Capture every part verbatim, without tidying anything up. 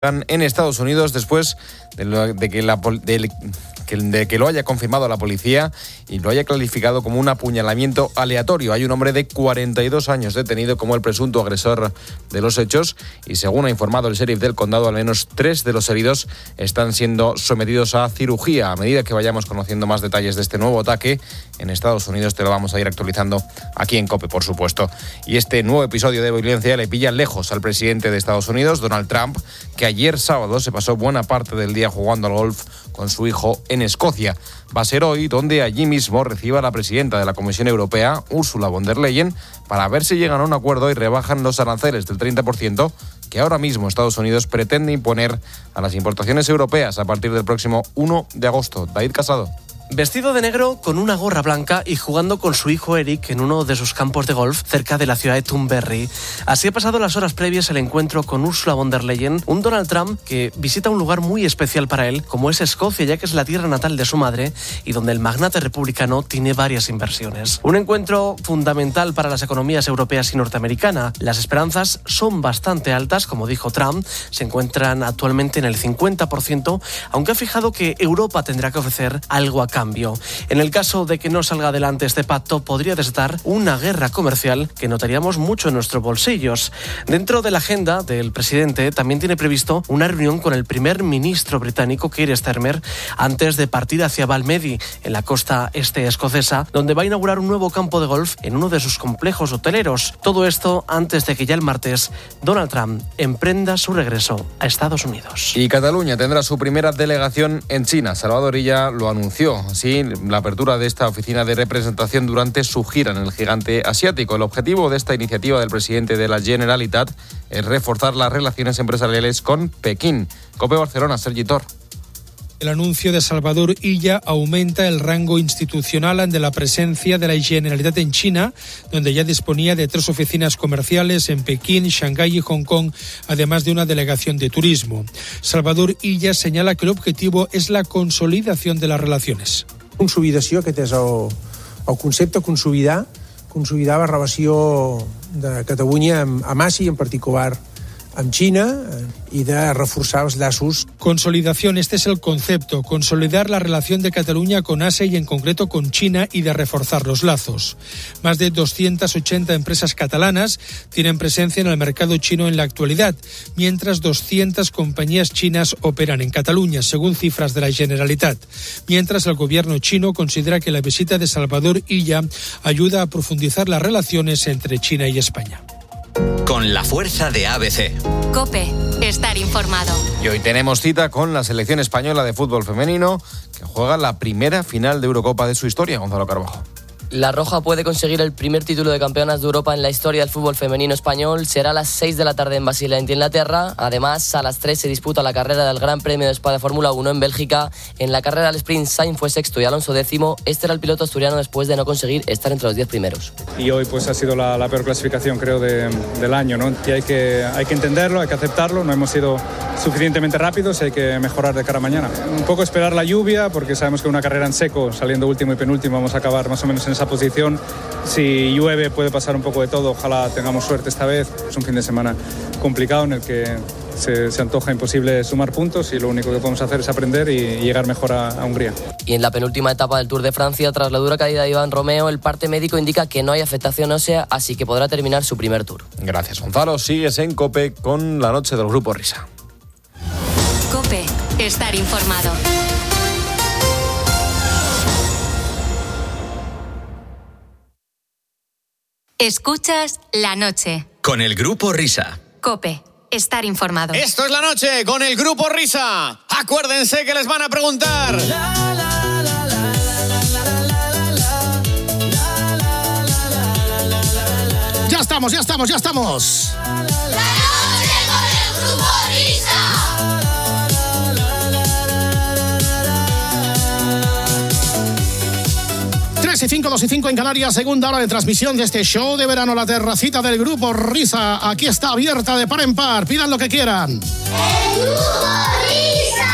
en Estados Unidos después de, lo, de, que la, de, de que lo haya confirmado la policía y lo haya calificado como un apuñalamiento aleatorio. Hay un hombre de cuarenta y dos años detenido como el presunto agresor de los hechos y, según ha informado el sheriff del condado, al menos tres de los heridos están siendo sometidos a cirugía. A medida que vayamos conociendo más detalles de este nuevo ataque en Estados Unidos, te lo vamos a ir actualizando aquí en COPE, por supuesto. Y este nuevo episodio de violencia le pilla lejos al presidente de Estados Unidos, Donald Trump, que ayer sábado se pasó buena parte del día jugando al golf con su hijo en Escocia. Va a ser hoy donde allí mismo reciba a la presidenta de la Comisión Europea, Ursula von der Leyen, para ver si llegan a un acuerdo y rebajan los aranceles del treinta por ciento que ahora mismo Estados Unidos pretende imponer a las importaciones europeas a partir del próximo primero de agosto. David Casado. Vestido de negro, con una gorra blanca y jugando con su hijo Eric en uno de sus campos de golf cerca de la ciudad de Thunberry. Así ha pasado las horas previas al encuentro con Ursula von der Leyen, un Donald Trump que visita un lugar muy especial para él, como es Escocia, ya que es la tierra natal de su madre y donde el magnate republicano tiene varias inversiones. Un encuentro fundamental para las economías europeas y norteamericanas. Las esperanzas son bastante altas, como dijo Trump, se encuentran actualmente en el cincuenta por ciento, aunque ha fijado que Europa tendrá que ofrecer algo a cambio. En el caso de que no salga adelante este pacto, podría desatar una guerra comercial que notaríamos mucho en nuestros bolsillos. Dentro de la agenda del presidente también tiene previsto una reunión con el primer ministro británico, Keir Starmer, antes de partir hacia Balmedi, en la costa este escocesa, donde va a inaugurar un nuevo campo de golf en uno de sus complejos hoteleros. Todo esto antes de que ya el martes Donald Trump emprenda su regreso a Estados Unidos. Y Cataluña tendrá su primera delegación en China. Salvador Illa lo anunció. Así, la apertura de esta oficina de representación durante su gira en el gigante asiático. El objetivo de esta iniciativa del presidente de la Generalitat es reforzar las relaciones empresariales con Pekín. COPE Barcelona, Sergi Tor. El anuncio de Salvador Illa aumenta el rango institucional de la presencia de la Generalitat en China, donde ya disponía de tres oficinas comerciales en Pekín, Shanghái y Hong Kong, además de una delegación de turismo. Salvador Illa señala que el objetivo es la consolidación de las relaciones. Consolidació, aquest és el, el concepte, consolidar, consolidar la relació de Catalunya amb, amb Àsia i en particular amb China y de reforzar los lazos. Consolidación, este es el concepto, consolidar la relación de Cataluña con Asia y en concreto con China y de reforzar los lazos. Más de doscientas ochenta empresas catalanas tienen presencia en el mercado chino en la actualidad, mientras doscientas compañías chinas operan en Cataluña, según cifras de la Generalitat. Mientras el gobierno chino considera que la visita de Salvador Illa ayuda a profundizar las relaciones entre China y España. Con la fuerza de A B C. COPE, estar informado. Y hoy tenemos cita con la selección española de fútbol femenino, que juega la primera final de Eurocopa de su historia, Gonzalo Carbajo. La Roja puede conseguir el primer título de campeonas de Europa en la historia del fútbol femenino español. Será a las seis de la tarde en Basilea, en Inglaterra. Además, a las tres se disputa la carrera del Gran Premio de Spa de Fórmula uno en Bélgica. En la carrera del sprint, Sainz fue sexto y Alonso décimo. Este era el piloto asturiano después de no conseguir estar entre los diez primeros. Y hoy pues ha sido la, la peor clasificación, creo, de, del año, ¿no? Y hay que, hay que entenderlo, hay que aceptarlo. No hemos sido suficientemente rápidos y hay que mejorar de cara a mañana. Un poco esperar la lluvia, porque sabemos que una carrera en seco, saliendo último y penúltimo, vamos a acabar más o menos en esa posición. Si llueve puede pasar un poco de todo, ojalá tengamos suerte esta vez. Es un fin de semana complicado en el que se, se antoja imposible sumar puntos y lo único que podemos hacer es aprender y, y llegar mejor a, a Hungría. Y en la penúltima etapa del Tour de Francia, tras la dura caída de Iván Romeo, el parte médico indica que no hay afectación ósea, así que podrá terminar su primer Tour. Gracias, Gonzalo. Sigues en COPE con la noche del Grupo Risa. COPE, estar informado. Escuchas La Noche. Con el Grupo Risa. COPE, estar informado. Esto es La Noche con el Grupo Risa. Acuérdense que les van a preguntar. Ya estamos, ya estamos, ya estamos. La Noche con el Grupo Risa. tres y cinco, dos y cinco en Canarias, segunda hora de transmisión de este show de verano, la terracita del Grupo Risa. Aquí está abierta de par en par, pidan lo que quieran. ¡El Grupo Risa!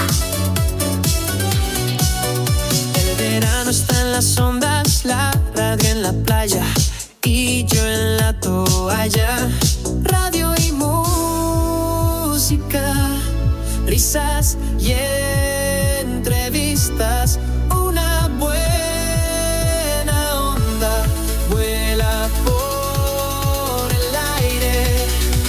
El verano está en las ondas, la radio en la playa y yo en la toalla. Radio y música. risas y entrevistas. Una buena onda vuela por el aire.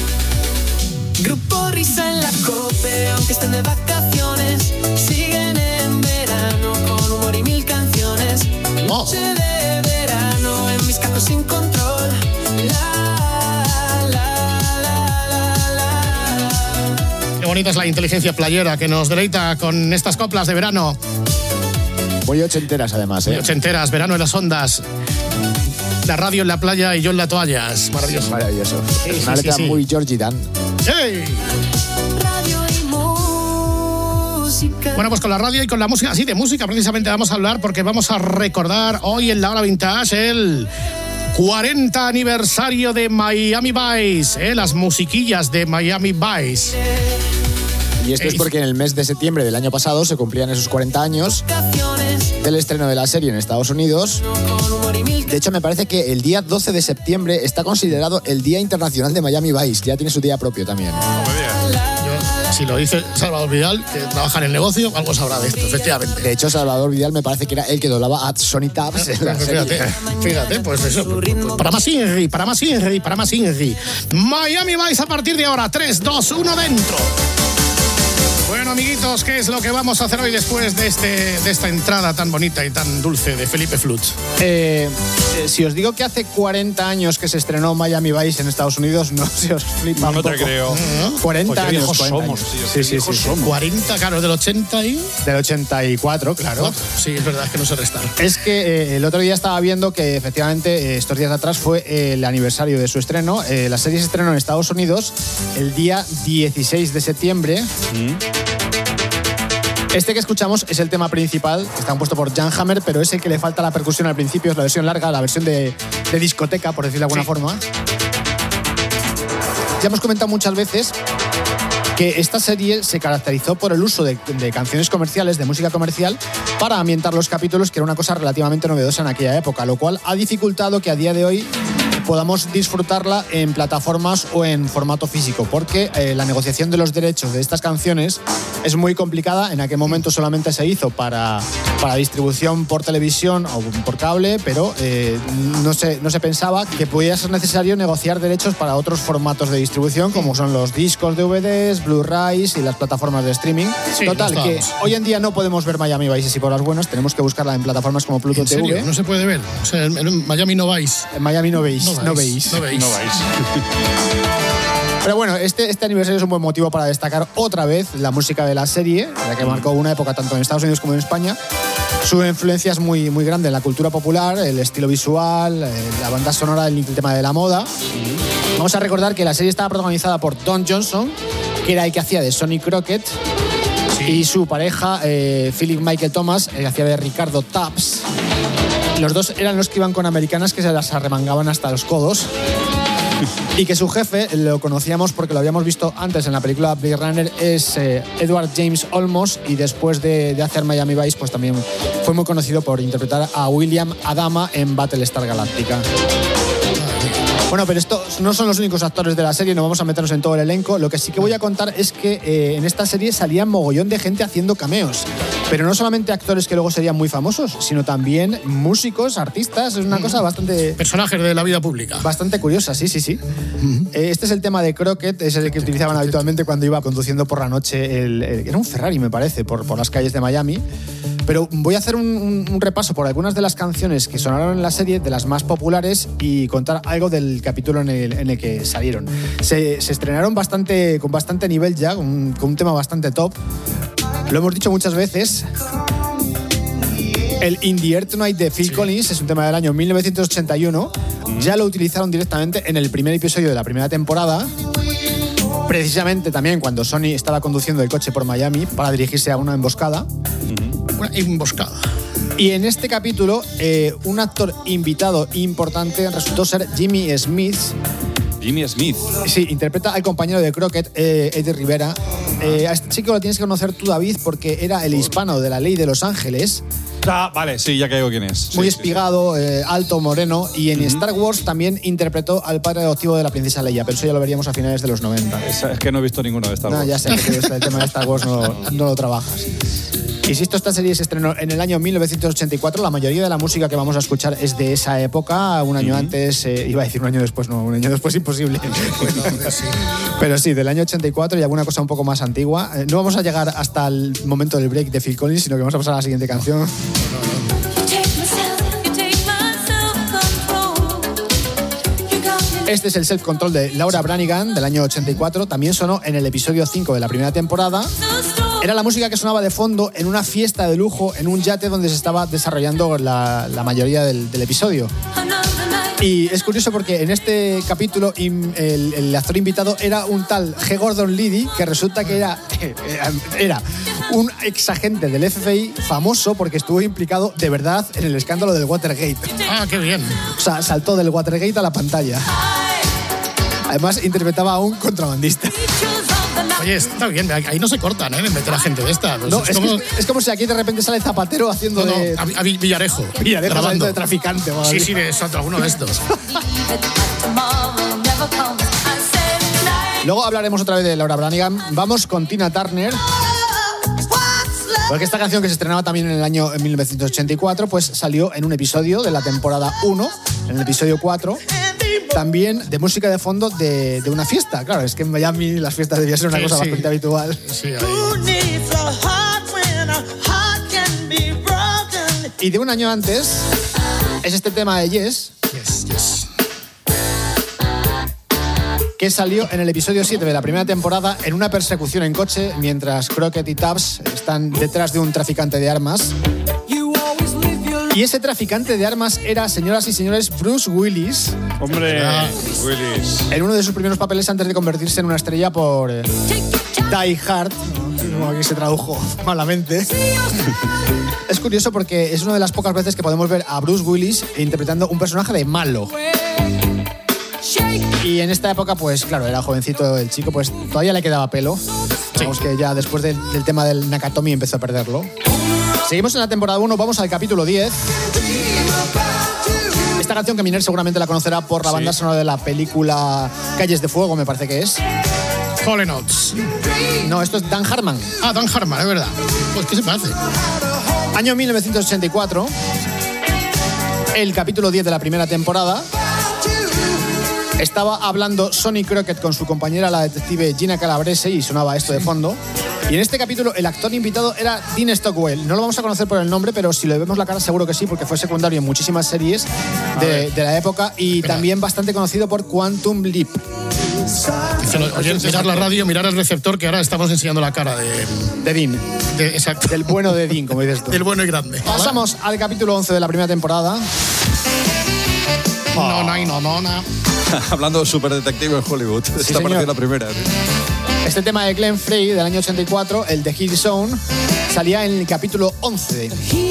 Grupo Risa en la COPE, aunque estén de vacaciones, siguen en verano con humor y mil canciones. Noche de verano en mis cascos sin control. La, la, la, la, la. Qué bonita es la inteligencia playera que nos deleita con estas coplas de verano. Muy ochenteras, además, ¿eh? Muy ochenteras, verano en las ondas. La radio en la playa y yo en la toalla. Es maravilloso. Maravilloso. Sí, es sí, una letra sí, sí. muy Georgie Dan. ¡Hey! Radio y música. Bueno, pues con la radio y con la música, sí, de música precisamente vamos a hablar porque vamos a recordar hoy en la hora vintage el cuarenta aniversario de Miami Vice, ¿eh? Las musiquillas de Miami Vice. Y esto es porque en el mes de septiembre del año pasado se cumplían esos cuarenta años del estreno de la serie en Estados Unidos. De hecho, me parece que el día doce de septiembre está considerado el Día Internacional de Miami Vice. Ya tiene su día propio también. Yo, si lo dice Salvador Vidal, que trabaja en el negocio, algo sabrá de esto, efectivamente. De hecho, Salvador Vidal me parece que era el que doblaba a Sonny Tubbs en la serie. Fíjate, fíjate, pues eso. Para más Inri, para más Inri, para más Inri. Miami Vice a partir de ahora. tres, dos, uno, dentro. Bueno, amiguitos, ¿qué es lo que vamos a hacer hoy después de, este, de esta entrada tan bonita y tan dulce de Felipe Flut? Eh, eh, si os digo que hace cuarenta años que se estrenó Miami Vice en Estados Unidos, no se os flipa no un te poco. creo. cuarenta Pues años. viejos cuarenta somos, años. tío. Sí, sí, sí, sí. Somos. cuarenta, claro, del ochenta y... Del ochenta y cuatro, claro. Sí, es verdad que no se restar. Es que eh, el otro día estaba viendo que efectivamente eh, estos días atrás fue eh, el aniversario de su estreno. Eh, la serie se estrenó en Estados Unidos el día dieciséis de septiembre. Mm. Este que escuchamos es el tema principal, que está compuesto por Jan Hammer, pero es el que le falta la percusión al principio, es la versión larga, la versión de, de discoteca, por decirlo de alguna sí. forma. Ya hemos comentado muchas veces que esta serie se caracterizó por el uso de, de canciones comerciales, de música comercial, para ambientar los capítulos, que era una cosa relativamente novedosa en aquella época, lo cual ha dificultado que a día de hoy podamos disfrutarla en plataformas o en formato físico, porque eh, la negociación de los derechos de estas canciones es muy complicada. En aquel momento solamente se hizo para, para distribución por televisión o por cable, pero eh, no, se, no se pensaba que pudiera ser necesario negociar derechos para otros formatos de distribución, como son los discos D V Ds, Blu-rays y las plataformas de streaming. Sí, Total, que hoy en día no podemos ver Miami Vice así por las buenas, tenemos que buscarla en plataformas como Pluto ¿En serio? T V. No se puede ver. O sea, en, en Miami no vais. En Miami no veis. No No veis. No veis. No veis. Pero bueno, este, este aniversario es un buen motivo para destacar otra vez la música de la serie, la que marcó una época tanto en Estados Unidos como en España. Su influencia es muy, muy grande en la cultura popular, el estilo visual, la banda sonora, el tema de la moda. Vamos a recordar que la serie estaba protagonizada por Don Johnson, que era el que hacía de Sonny Crockett, sí. y su pareja, eh, Philip Michael Thomas, el que hacía de Ricardo Tubbs. Los dos eran los que iban con americanas que se las arremangaban hasta los codos. Y que su jefe, lo conocíamos porque lo habíamos visto antes en la película Blade Runner, es eh, Edward James Olmos, y después de, de hacer Miami Vice, pues también fue muy conocido por interpretar a William Adama en Battlestar Galactica. Bueno, pero estos no son los únicos actores de la serie, no vamos a meternos en todo el elenco. Lo que sí que voy a contar es que eh, en esta serie salían mogollón de gente haciendo cameos. Pero no solamente actores que luego serían muy famosos, sino también músicos, artistas. Es una cosa bastante... Personajes de la vida pública. Bastante curiosa, sí, sí, sí. Uh-huh. Este es el tema de Crockett, es el que utilizaban habitualmente cuando iba conduciendo por la noche. El, el, era un Ferrari, me parece, por, por las calles de Miami. Pero voy a hacer un, un, un repaso por algunas de las canciones que sonaron en la serie, de las más populares, y contar algo del capítulo en el, en el que salieron. Se, se estrenaron bastante, con bastante nivel ya, con, con un tema bastante top. Lo hemos dicho muchas veces. El In the Air Tonight de Phil sí. Collins es un tema del año mil novecientos ochenta y uno. Mm. Ya lo utilizaron directamente en el primer episodio de la primera temporada. Precisamente también cuando Sonny estaba conduciendo el coche por Miami para dirigirse a una emboscada. Mm-hmm. Una emboscada. Y en este capítulo, eh, un actor invitado importante resultó ser Jimmy Smith. Jimmy Smith. Sí, interpreta al compañero de Crockett, eh, Eddie Rivera. Eh, a este chico lo tienes que conocer tú, David, porque era el hispano de La Ley de Los Ángeles. Ah, vale, sí, ya caigo quién es. Muy Sí, espigado, eh, alto, moreno. Y en uh-huh. Star Wars también interpretó al padre adoptivo de la princesa Leia, pero eso ya lo veríamos a finales de los noventa. Es, es que no he visto ninguno de Star Wars. No, ya sé que el tema de Star Wars no, no lo trabajas. Insisto, esta serie se estrenó en el año mil novecientos ochenta y cuatro. La mayoría de la música que vamos a escuchar es de esa época. Un año uh-huh. antes, eh, iba a decir un año después, no, un año después imposible. Pues no, sí. Pero sí, del año ochenta y cuatro y alguna cosa un poco más antigua. Eh, no vamos a llegar hasta el momento del break de Phil Collins, sino que vamos a pasar a la siguiente canción. Este es el Self Control de Laura Branigan del año ochenta y cuatro. También sonó en el episodio cinco de la primera temporada. Era la música que sonaba de fondo en una fiesta de lujo en un yate donde se estaba desarrollando la, la mayoría del, del episodio. Y es curioso porque en este capítulo el, el actor invitado era un tal G. Gordon Liddy, que resulta que era, era un exagente del F B I famoso porque estuvo implicado de verdad en el escándalo del Watergate. Ah, qué bien. O sea, saltó del Watergate a la pantalla. Además, interpretaba a un contrabandista. Oye, está bien, ahí no se cortan, ¿eh? De meter a gente de esta. Pues no, es, es, como... que, es como si aquí de repente sale Zapatero haciendo no, no, de... a, a Villarejo. Villarejo haciendo de traficante. ¿Vale? Sí, sí, es otro, alguno de estos. Luego hablaremos otra vez de Laura Branigan. Vamos con Tina Turner. Porque esta canción, que se estrenaba también en el año mil novecientos ochenta y cuatro, pues salió en un episodio de la temporada uno, en el episodio cuatro, también de música de fondo de, de una fiesta. Claro, es que en Miami las fiestas debían ser una sí, cosa sí. bastante habitual. Sí, ahí. Y de un año antes es este tema de Yes. Yes, yes. Que salió en el episodio siete de la primera temporada en una persecución en coche mientras Crockett y Tubbs están detrás de un traficante de armas. Y ese traficante de armas era, señoras y señores, Bruce Willis. Hombre, ah. Willis. En uno de sus primeros papeles antes de convertirse en una estrella por eh, Die Hard, como aquí se tradujo malamente. Es curioso porque es una de las pocas veces que podemos ver a Bruce Willis interpretando un personaje de malo. Y en esta época, pues claro, era jovencito el chico, pues todavía le quedaba pelo. Digamos sí. que ya después del, del tema del Nakatomi empezó a perderlo. Seguimos en la temporada uno, vamos al capítulo diez. Esta canción que Miner seguramente la conocerá por la sí. banda sonora de la película Calles de Fuego, me parece que es. Hall and Oates. No, esto es Dan Harmon. Ah, Dan Harmon, es verdad. Pues, ¿qué se parece? Año mil novecientos ochenta y cuatro. El capítulo diez de la primera temporada. Estaba hablando Sonny Crockett con su compañera, la detective Gina Calabrese, y sonaba esto de fondo. Y en este capítulo el actor invitado era Dean Stockwell. No lo vamos a conocer por el nombre, pero si le vemos la cara seguro que sí, porque fue secundario en muchísimas series de, de la época y Espera. también bastante conocido por Quantum Leap. Oye, mirar la radio, mirar el receptor, que ahora estamos enseñando la cara de... De Dean. De, exacto. Del bueno de Dean, como dices tú. Del bueno y grande. Pasamos al capítulo once de la primera temporada. No, no, no, no, no. Hablando de superdetective en Hollywood. Sí, Esta pareció la primera. ¿Sí? Este tema de Glenn Frey del año ochenta y cuatro, el de Heat Zone, salía en el capítulo once.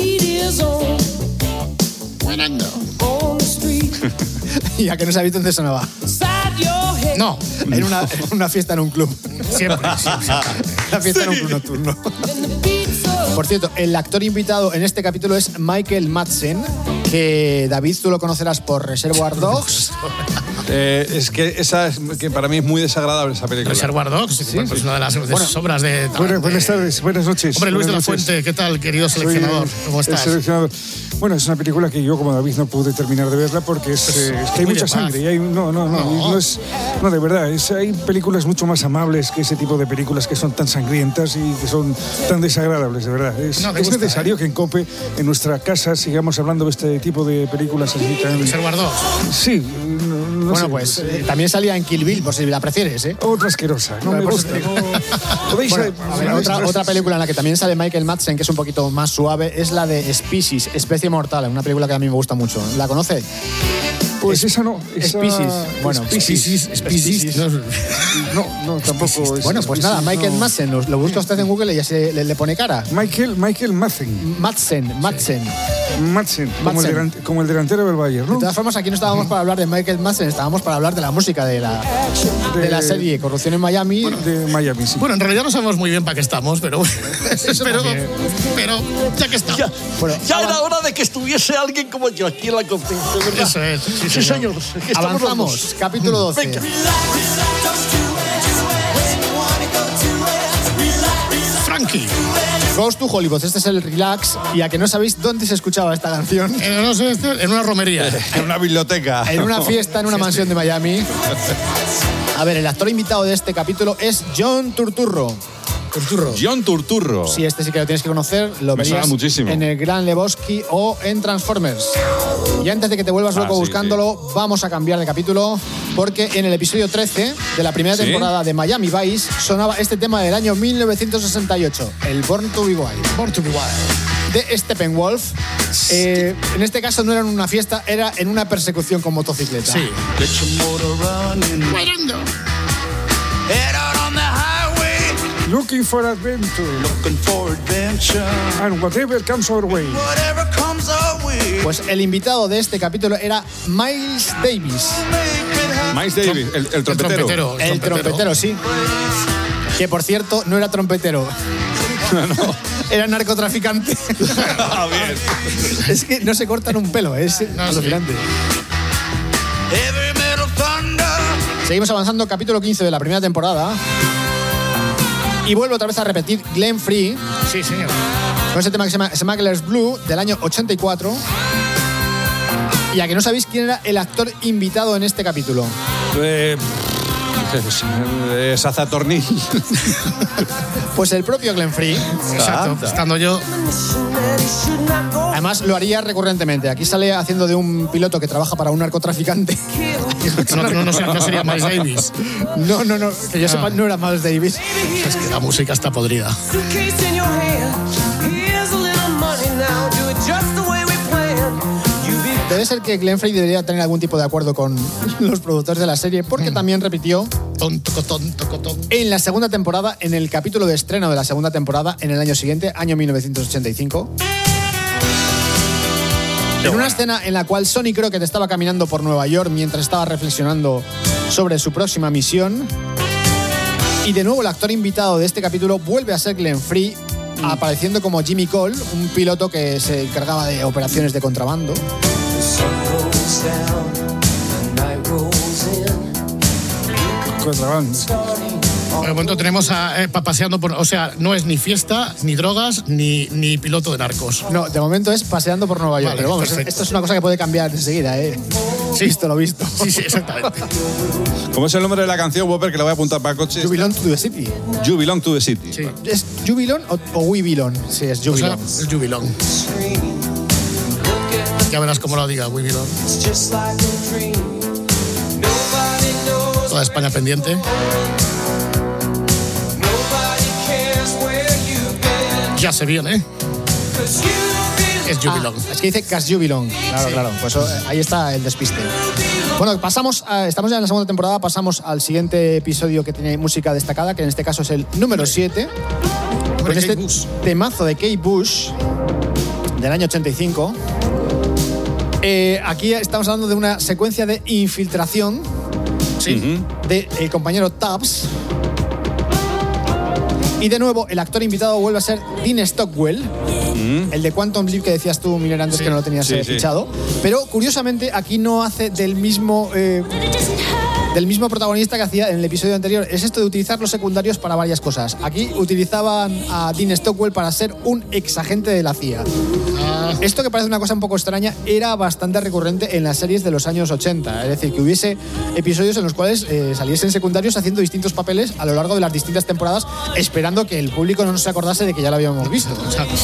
Ya que no sabéis dónde sonaba. No. En una, en una fiesta en un club. Siempre. siempre. Una fiesta sí. en un club nocturno. Por cierto, el actor invitado en este capítulo es Michael Madsen, que David, tú lo conocerás por Reservoir Dogs. Eh, es que esa es que para mí es muy desagradable esa película. Reservoir Dogs, sí, pues sí. una de las, de bueno, obras de... Buenas, buenas tardes, buenas noches. Hombre, Luis buenas de la noches. Fuente, ¿qué tal, querido seleccionador? Soy, ¿Cómo estás? Seleccionador. Bueno, es una película que yo, como David, no pude terminar de verla porque es, eh, es que hay mucha sangre. Y hay, no, no, no, no. no, es, no de verdad. Es, hay películas mucho más amables que ese tipo de películas que son tan sangrientas y que son tan desagradables, de verdad. Es, no, es gusta, necesario ¿eh? que en COPE, en nuestra casa, sigamos hablando de este tipo de películas así tan... ¿Reservoir Dogs? Sí. No, no bueno, sé, pues eh, también salía en Kill Bill, por si la prefieres, ¿eh? Otra asquerosa. No me gusta. No... ¿Podéis bueno, a ver, otra, otra película en la que también sale Michael Madsen, que es un poquito más suave, es la de Species, Especie Mortal, una película que a mí me gusta mucho. ¿La conoce? Pues es, esa no. Esa... Species. Bueno, Species. Species. No, no, tampoco. Es, bueno, pues nada, Michael no. Madsen, lo, lo busca usted en Google y ya se le, le pone cara. Michael, Michael Madsen. Madsen, Madsen. Madsen, como, el delan- como el delantero del Bayern, ¿no? De todas formas, aquí no estábamos para hablar de Michael Madsen, estábamos para hablar de la música de la, de, de la serie Corrupción en Miami. Bueno, de Miami, sí. Bueno, en realidad no sabemos muy bien para qué estamos, pero pero, pero ya que estamos. Ya, bueno, ya era hora de que estuviese alguien como yo aquí en la conferencia, ¿verdad? Eso es. Sí, Sí, señor. señor. Que estamos Avanzamos, los dos. capítulo doce. Venga. Frankie. Goes to Hollywood, este es el relax. Y a que no sabéis dónde se escuchaba esta canción. En, no sé, en una romería. En una biblioteca. En una fiesta, en una mansión de Miami. A ver, el actor invitado de este capítulo es John Turturro. Turturro. John Turturro. Sí, este sí que lo tienes que conocer. Lo Me suena verías muchísimo. en El Gran Lebowski o en Transformers. Y antes de que te vuelvas loco Ah, sí, buscándolo, vamos a cambiar de capítulo, porque en el episodio trece de la primera ¿Sí? temporada de Miami Vice sonaba este tema del año mil novecientos sesenta y ocho, el Born to be Wild. Born to be Wild. De Steppenwolf. Eh, en este caso no era en una fiesta, era en una persecución con motocicleta. Sí. Bailando. Head out on the highway. Looking for adventure. Looking for adventure. And whatever comes our way. Whatever comes our way. Pues el invitado de este capítulo era Miles Davis. Miles Davis, el, el trompetero. trompetero. El trompetero, sí. Que por cierto, no era trompetero. No. Era narcotraficante. Ah, bien. Es que no se cortan un pelo, es No, alucinante. Heavy metal thunder. Seguimos avanzando, capítulo quince de la primera temporada. Y vuelvo otra vez a repetir Glenn Free, Sí, señor. con ese tema que se llama Smuggler's Blue, del año ochenta y cuatro. Y a que no sabéis quién era el actor invitado en este capítulo. Eh, eh, Sazatorni. Pues el propio Glenn Free. Exacto. Anda. Estando yo. Además, lo haría recurrentemente. Aquí sale haciendo de un piloto que trabaja para un narcotraficante. No, no, no, no sería Miles Davis. No, no, no. Que yo sepa, no era Miles Davis. Es que la música está podrida. Suitcase in your hand. Here's a little money now. Do it just the way we planned. You be Debe ser que Glenn Frey debería tener algún tipo de acuerdo con los productores de la serie, porque también repitió Tonto, tonto, tonto. en la segunda temporada, en el capítulo de estreno de la segunda temporada, en el año siguiente, año mil novecientos ochenta y cinco. En una escena en la cual Sonny Crockett estaba caminando por Nueva York mientras estaba reflexionando sobre su próxima misión. Y de nuevo el actor invitado de este capítulo vuelve a ser Glenn Frey, apareciendo como Jimmy Cole, un piloto que se encargaba de operaciones de contrabando. Contrabando. De momento tenemos a, eh, pa- paseando por. O sea, no es ni fiesta, ni drogas, ni, ni piloto de narcos. No, de momento es paseando por Nueva York. Vale, pero vamos, perfecto. esto es una cosa que puede cambiar enseguida, ¿eh? Sí. Visto lo visto. Sí, sí, exactamente. ¿Cómo es el nombre de la canción, Whopper, que la voy a apuntar para coche? You belong to the city. You Belong to the City. Sí. ¿Es You belong o, o We belong? Sí, es You O sea, belong. es Jubilón. Ya verás cómo lo diga, Jubilón. Toda España pendiente. Ya se viene. Es Jubilón. Ah, es que dice Cas You belong. Claro, Sí. claro. Pues eh, ahí está el despiste. Bueno, pasamos, a- estamos ya en la segunda temporada, pasamos al siguiente episodio que tiene música destacada, que en este caso es el número siete. Con Kate este Bush. temazo de Kate Bush del año ochenta y cinco. Eh, aquí estamos hablando de una secuencia de infiltración Sí. del compañero Tubbs. Y de nuevo, el actor invitado vuelve a ser Dean Stockwell, el de Quantum Leap que decías tú, Miller, antes Sí. que no lo tenías Sí, eh, sí. fichado. Pero curiosamente, aquí no hace del mismo. eh, del mismo protagonista que hacía en el episodio anterior. Es esto de utilizar los secundarios para varias cosas. Aquí utilizaban a Dean Stockwell para ser un exagente de la C I A. Ah, Esto, que parece una cosa un poco extraña, era bastante recurrente en las series de los años ochenta. Es decir, que hubiese episodios en los cuales eh, saliesen secundarios haciendo distintos papeles a lo largo de las distintas temporadas, esperando que el público no se acordase de que ya lo habíamos visto. exacto.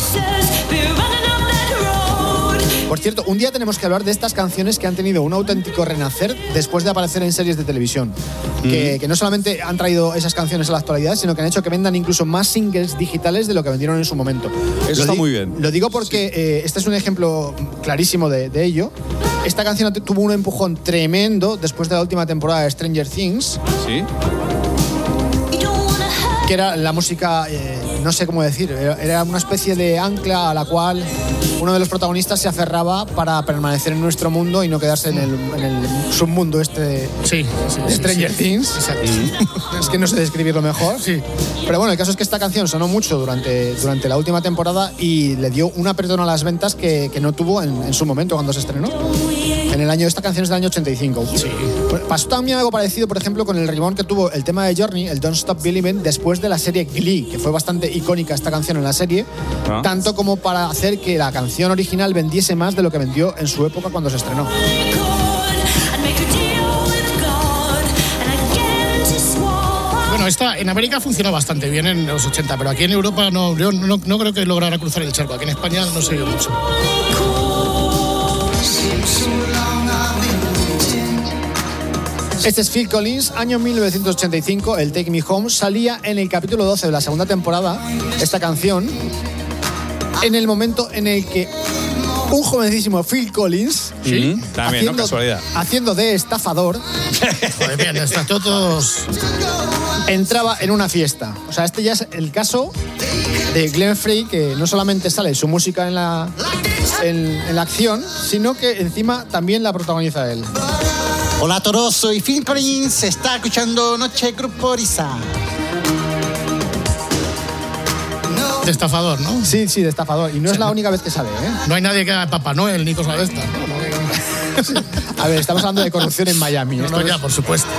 Por cierto, un día tenemos que hablar de estas canciones que han tenido un auténtico renacer después de aparecer en series de televisión. Que, que no solamente han traído esas canciones a la actualidad, sino que han hecho que vendan incluso más singles digitales de lo que vendieron en su momento. Eso Lo está di- muy bien. Lo digo porque eh, este es un ejemplo clarísimo de, de ello. Esta canción te- tuvo un empujón tremendo después de la última temporada de Stranger Things. Sí. que era la música, eh, no sé cómo decir, era una especie de ancla a la cual uno de los protagonistas se aferraba para permanecer en nuestro mundo y no quedarse en el, en el submundo este de, sí, sí, de Stranger sí, Things. Exacto. Es que no sé describirlo mejor. Sí. Pero bueno, el caso es que esta canción sonó mucho durante, durante la última temporada y le dio un apretón a las ventas que, que no tuvo en, en su momento cuando se estrenó. En el año, esta canción es del año ochenta y cinco. Sí. Pasó también algo parecido, por ejemplo, con el rimón que tuvo el tema de Journey, el Don't Stop Believin', después de la serie Glee, que fue bastante icónica esta canción en la serie, ¿ah? Tanto como para hacer que la canción original vendiese más de lo que vendió en su época cuando se estrenó. Bueno, esta en América funcionó bastante bien en los ochenta, pero aquí en Europa no, yo no, no creo que lograra cruzar el charco. Aquí en España no se dio mucho. Este es Phil Collins, año mil novecientos ochenta y cinco, el Take Me Home. Salía en el capítulo doce de la segunda temporada esta canción, en el momento en el que un jovencísimo Phil Collins, ¿sí? Mm, también, haciendo, no casualidad, haciendo de estafador, joder, bien, están todos, entraba en una fiesta. O sea, este ya es el caso de Glenn Frey, que no solamente sale su música en la, en, en la acción, sino que encima también la protagoniza él. Hola a todos, soy Phil Collins, se está escuchando Noche Grupo Risa. De estafador, ¿no? Sí, sí, de estafador. Y no, o sea, es la única vez que sale, ¿eh? No hay nadie que haga Papá Noel ni cosas de estas, ¿no? Sí. A ver, estamos hablando de corrupción en Miami. No, no, ya, por supuesto.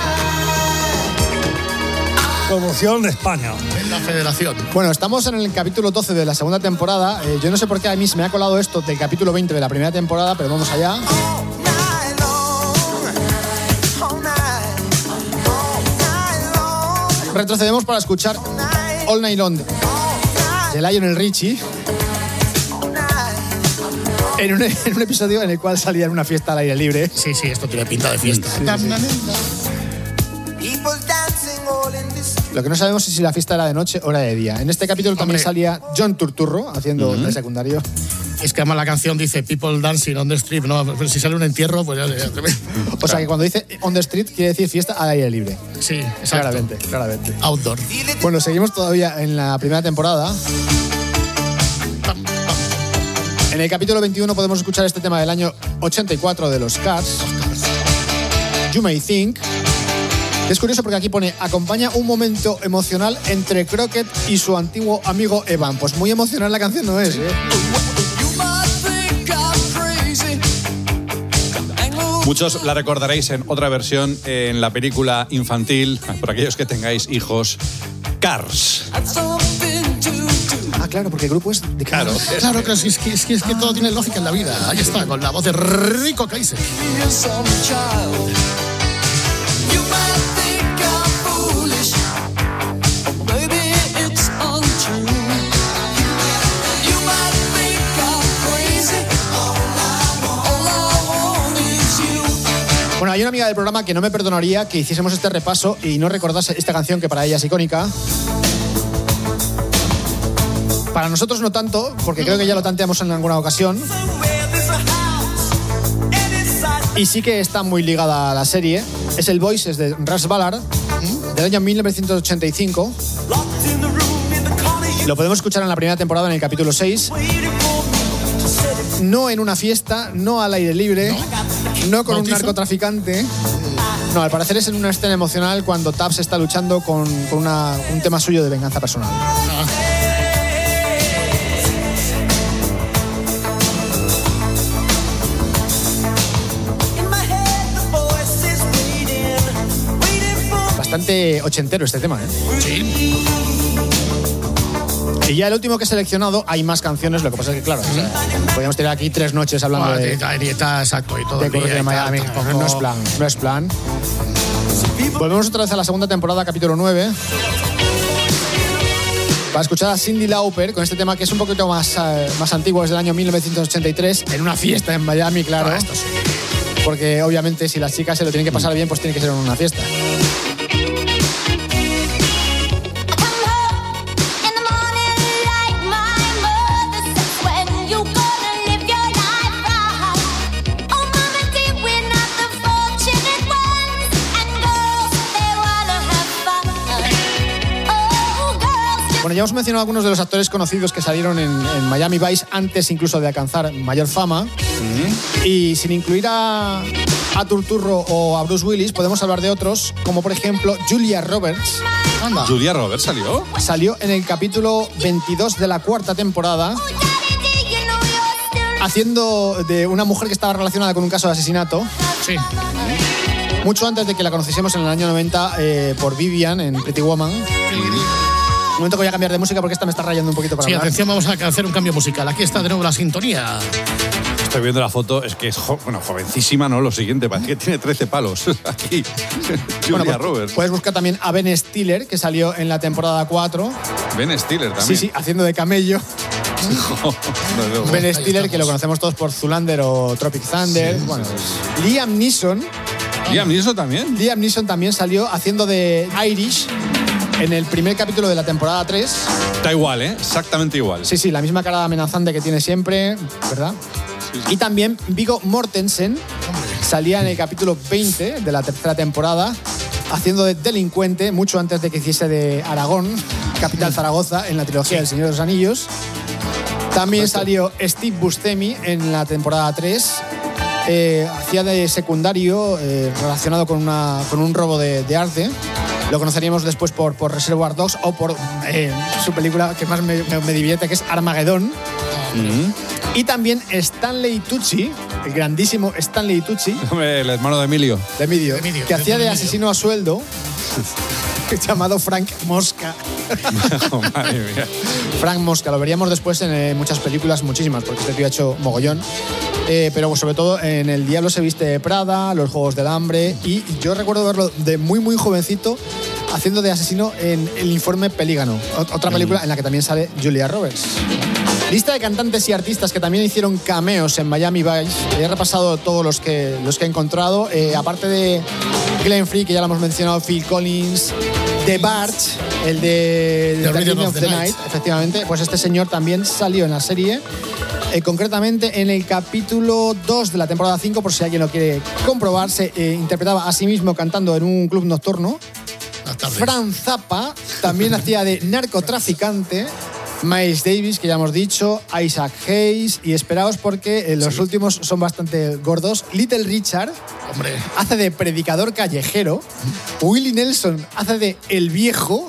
Corrupción de España. En la Federación. Bueno, estamos en el capítulo doce de la segunda temporada. Eh, yo no sé por qué a mí se me ha colado esto del capítulo veinte de la primera temporada, pero vamos allá. Retrocedemos para escuchar All Night Long de Lionel Richie en un, en un episodio en el cual salía en una fiesta al aire libre. Sí, sí, esto tiene pinta de fiesta. Sí, sí, sí. Lo que no sabemos es si la fiesta era de noche o era de día. En este capítulo también Hombre. salía John Turturro haciendo uh-huh. el secundario. Es que además la canción dice People Dancing on the Street, ¿no? Pero si sale un entierro, pues ya... ya o sea, que cuando dice on the street quiere decir fiesta al aire libre. Sí, exacto. Claramente, claramente. Outdoor. Bueno, seguimos todavía en la primera temporada. En el capítulo veintiuno podemos escuchar este tema del año ochenta y cuatro de los Cars, You May Think. Es curioso porque aquí pone, acompaña un momento emocional entre Crockett y su antiguo amigo Evan. Pues muy emocional la canción no es, ¿eh? Muchos la recordaréis en otra versión en la película infantil, por aquellos que tengáis hijos, Cars. Ah, claro, porque el grupo es de Claro, es claro, que... es, que, es, que, es que todo tiene lógica en la vida. Ahí está, con la voz de Rico Kaiser. Bueno, hay una amiga del programa que no me perdonaría que hiciésemos este repaso y no recordase esta canción que para ella es icónica. Para nosotros no tanto, porque creo que ya lo tanteamos en alguna ocasión. Y sí que está muy ligada a la serie. Es el Voices de Russ Ballard, del año mil novecientos ochenta y cinco. Lo podemos escuchar en la primera temporada, en el capítulo seis. No en una fiesta, no al aire libre, no, no con un narcotraficante. No, al parecer es en una escena emocional cuando Tubbs está luchando con, con una, un tema suyo de venganza personal. Ah. Bastante ochentero este tema, ¿eh? Sí. Y ya el último que he seleccionado, hay más canciones, lo que pasa es que, claro, o sea, podríamos tener aquí tres noches hablando ah, de... de está, exacto, y todo de Corrupción de Miami. No, no es plan, no es plan. Volvemos otra vez a la segunda temporada, capítulo nueve. Para escuchar a Cyndi Lauper con este tema que es un poquito más, uh, más antiguo, es del año mil novecientos ochenta y tres, en una fiesta en Miami, claro. Ah, esto sí. Porque obviamente si las chicas se lo tienen que pasar bien, pues tiene que ser en una fiesta. ya hemos mencionado algunos de los actores conocidos que salieron en, en Miami Vice antes incluso de alcanzar mayor fama. Uh-huh. Y sin incluir a, a Turturro o a Bruce Willis, podemos hablar de otros, como por ejemplo Julia Roberts. Anda. ¿Julia Roberts salió? Salió en el capítulo veintidós de la cuarta temporada, haciendo de una mujer que estaba relacionada con un caso de asesinato. Sí. Mucho antes de que la conociésemos en el año noventa eh, por Vivian en Pretty Woman. Un momento que voy a cambiar de música porque esta me está rayando un poquito para Sí, hablar. atención, vamos a hacer un cambio musical. Aquí está de nuevo la sintonía. Estoy viendo la foto, es que es jo- bueno, jovencísima, ¿no? Lo siguiente, parece que tiene trece palos aquí. Julia Bueno, pues, Roberts. puedes buscar también a Ben Stiller, que salió en la temporada cuatro. Ben Stiller también. Sí, sí, haciendo de camello. No, no, Ben Stiller, que lo conocemos todos por Zoolander o Tropic Thunder. Sí, bueno, sí, sí. Liam Neeson. Liam Neeson también. Liam Neeson también salió haciendo de Irish en el primer capítulo de la temporada tres. Está igual, ¿eh? Exactamente igual. Sí, sí, la misma cara amenazante que tiene siempre, ¿verdad? Sí, sí. Y también Viggo Mortensen salía en el capítulo veinte de la tercera temporada haciendo de delincuente mucho antes de que hiciese de Aragón, capital Zaragoza, en la trilogía del Señor de los Anillos. También salió Steve Buscemi en la temporada tres. Eh, hacía de secundario eh, relacionado con, una, con un robo de, de arte. Lo conoceríamos después por, por Reservoir Dogs o por eh, su película que más me, me, me divierte, que es Armageddon. Mm-hmm. Y también Stanley Tucci, el grandísimo Stanley Tucci. Hombre, el hermano de Emilio. De Emilio, de Emilio que de hacía de Emilio. asesino a sueldo, llamado Frank Mosca. Oh, madre mía. Frank Mosca, lo veríamos después en eh, muchas películas, muchísimas, porque este tío ha hecho mogollón. Eh, pero sobre todo en El Diablo se viste de Prada, Los Juegos del Hambre, y yo recuerdo verlo de muy muy jovencito haciendo de asesino en El Informe Pelígano, otra película en la que también sale Julia Roberts. Lista de cantantes y artistas que también hicieron cameos en Miami Vice. He repasado todos los que, los que he encontrado. Eh, aparte de Glenn Frey, que ya lo hemos mencionado, Phil Collins, The Bart, el de The Rhythm of the Night, Night, efectivamente, pues este señor también salió en la serie. Eh, concretamente en el capítulo dos de la temporada cinco, por si alguien lo quiere comprobar, se eh, interpretaba a sí mismo cantando en un club nocturno. Frank Zappa también hacía de narcotraficante. Miles Davis, que ya hemos dicho, Isaac Hayes, y esperaos porque eh, los sí. últimos son bastante gordos. Little Richard, hombre, hace de predicador callejero. Willie Nelson hace de El Viejo,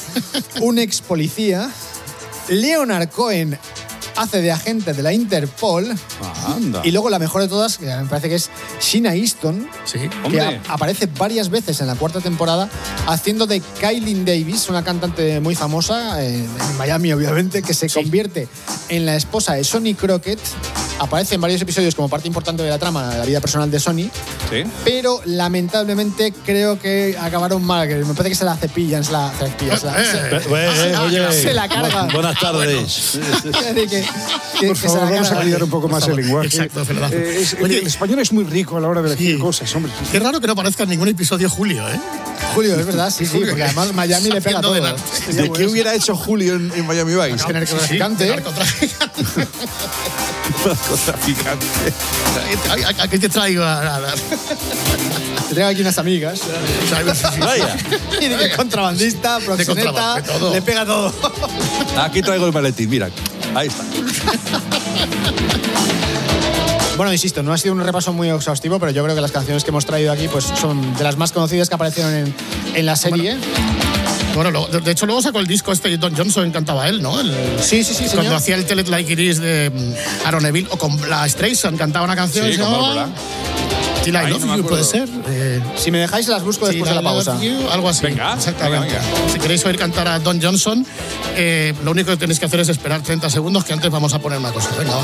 un ex policía. Leonard Cohen hace de agente de la Interpol. Ah, anda. Y luego la mejor de todas, que me parece que es Sheena Easton, sí, que a, aparece varias veces en la cuarta temporada haciendo de Kylie Davis, una cantante muy famosa en, en Miami, obviamente, que se sí. convierte en la esposa de Sonny Crockett. Aparece en varios episodios como parte importante de la trama de la vida personal de Sonny. Sí. Pero lamentablemente creo que acabaron mal, que me parece que se la cepillan, se la cepillan, se la, se, eh, eh, se, oye, se la cargan. Buenas tardes. que, que, Por favor, vamos a cambiar un poco Por más favor. el lenguaje. Exacto, es verdad. Eh, es, Oye, el español es muy rico a la hora de elegir sí. cosas, hombre. Qué raro que no aparezca en ningún episodio Julio, ¿eh? Julio, es verdad, sí, sí, porque además Miami le pega todo. ¿De, ¿De qué hubiera hecho Julio en, en Miami Vice? No, narcotraficante. Sí, narcotraficante. Narcotraficante. Aquí te traigo a... a, a... Te traigo aquí unas amigas. Vaya. Y de contrabandista, proxeneta, le pega todo. Aquí traigo el maletín, mira. Ahí está. Bueno, insisto, no ha sido un repaso muy exhaustivo, pero yo creo que las canciones que hemos traído aquí pues, son de las más conocidas que aparecieron en, en la serie. Bueno, Bueno, de hecho luego sacó el disco este de Don Johnson, cantaba él, ¿no? El, sí, sí, sí, Cuando señor. hacía el Tell It Like It Is de Aaron Neville, o con la Streisand cantaba una canción. Sí, y se con llamaba Bárbara. Till I Ay, Love no me You, puede acuerdo. ser. Eh, Si me dejáis, las busco después de la pausa. Till I Love You, algo así. Venga, exactamente. venga, venga. Si queréis oír cantar a Don Johnson, eh, lo único que tenéis que hacer es esperar treinta segundos, que antes vamos a poner una cosa. Venga, va.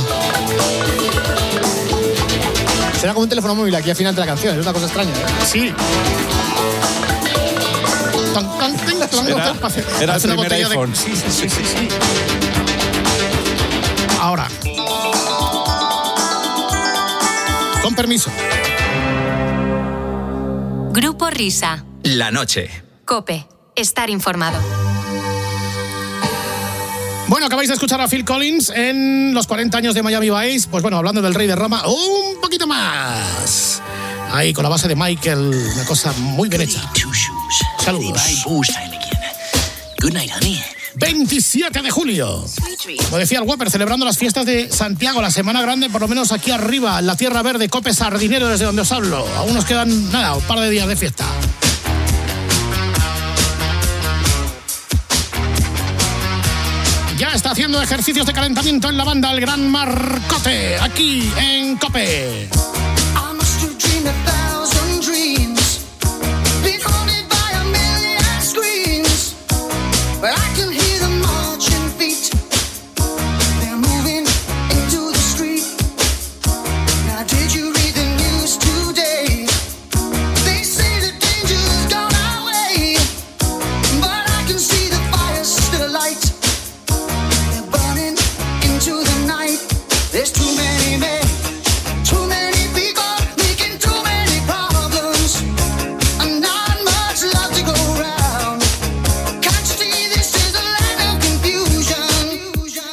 Será como un teléfono móvil aquí al final de la canción, es una cosa extraña, ¿eh? Sí. Tan, tan, tin, tan, Era- tan, parece- era el parece una primer botella de- iPhone. Sí, sí, sí, sí, sí. Ahora. Con permiso. Grupo Risa. La noche. Cope. Estar informado. Bueno, acabáis de escuchar a Phil Collins en los cuarenta años de Miami Vice. Pues bueno, hablando del Rey de Roma, un poquito más. Ahí, con la base de Michael, una cosa muy bien hecha. Saludos. Balls time again. Good night, honey. veintisiete de julio. Lo decía el Whopper, celebrando las fiestas de Santiago, la Semana Grande, por lo menos aquí arriba, en la Tierra Verde, Cope Sardinero, desde donde os hablo. Aún nos quedan, nada, un par de días de fiesta. Ya está haciendo ejercicios de calentamiento en la banda el Gran Marcote, aquí en Cope. There's too many men, too many people making too many problems, and not much love to go around. Can't you see this is a land of confusion?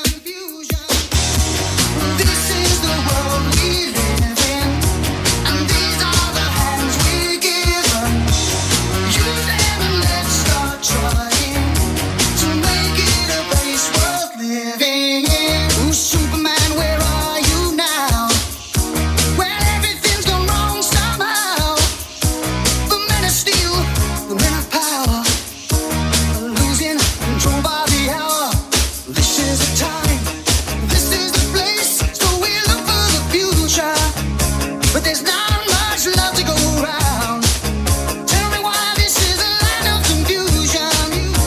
This is the world we live in, and these are the hands we're given. Use them and let's start trying to make it a place worth living in. Ooh, Superman, where are you now? When everything's gone wrong somehow. The men of steel, the men of power, are losing control by the hour. This is the time, this is the place, so we look for the future. But there's not much love to go around. Tell me why this is a land of confusion.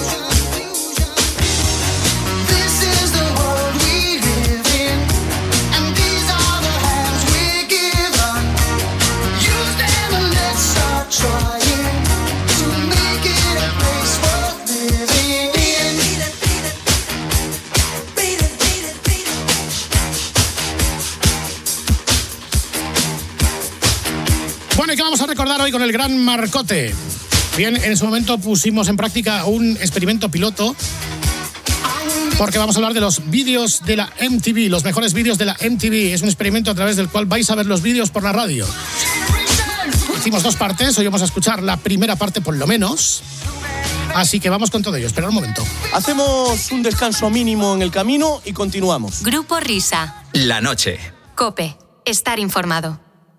This is the world we live in, and these are the hands we're given. Use them and let's start trying to make it a place worth living in. Bueno, ¿y qué vamos a recordar hoy con el Gran Marcote? Bien, en ese momento pusimos en práctica un experimento piloto porque vamos a hablar de los vídeos de la M T V, los mejores vídeos de la M T V. Es un experimento a través del cual vais a ver los vídeos por la radio. Hicimos dos partes, hoy vamos a escuchar la primera parte por lo menos. Así que vamos con todo ello, espera un momento. Hacemos un descanso mínimo en el camino y continuamos. Grupo Risa. La noche. Cope. Estar informado.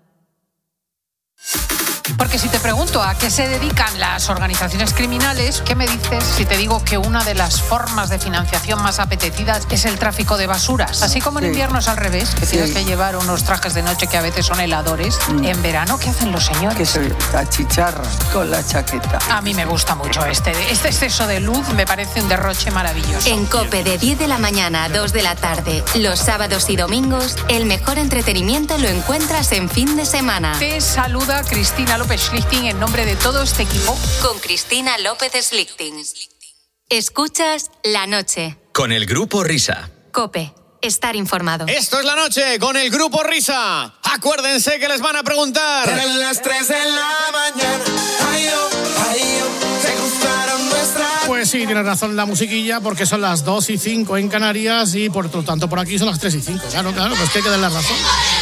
Porque si te pregunto a qué se dedican las organizaciones criminales, ¿qué me dices si te digo que una de las formas de financiación más apetecidas es el tráfico de basuras? Así como en Sí. invierno es al revés, que Sí. tienes que llevar unos trajes de noche que a veces son heladores. Mm. En verano, ¿qué hacen los señores? Que se achicharran con la chaqueta. A mí me gusta mucho este. Este exceso de luz me parece un derroche maravilloso. En Cope de diez de la mañana a dos de la tarde, los sábados y domingos, el mejor entretenimiento lo encuentras en fin de semana. Te saluda Cristina López Schlichting en nombre de todo este equipo. Con Cristina López Schlichting. Escuchas La Noche. Con el Grupo Risa. Cope. Estar informado. Esto es La Noche con el Grupo Risa. Acuérdense que les van a preguntar. Eran las tres de la mañana. Ay, oh, ay, oh, se cruzaron nuestras. Pues sí, tienes razón la musiquilla, porque son las dos y cinco en Canarias y por lo tanto por aquí son las tres y cinco. Claro, claro, pues que hay que dar la razón.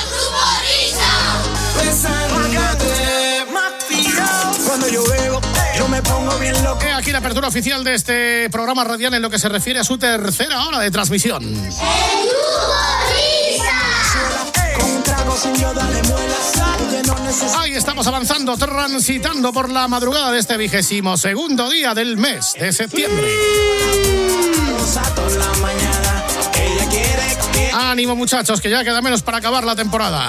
Cuando yo veo, yo me pongo bien loco. He aquí la apertura oficial de este programa radial en lo que se refiere a su tercera hora de transmisión. Ahí estamos avanzando, transitando por la madrugada de este vigésimo segundo día del mes de septiembre. Ánimo, muchachos, que ya queda menos para acabar la temporada.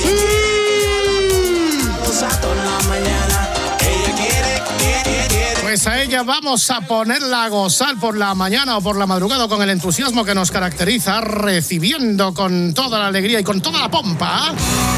Pues a ella vamos a ponerla a gozar por la mañana o por la madrugada con el entusiasmo que nos caracteriza, recibiendo con toda la alegría y con toda la pompa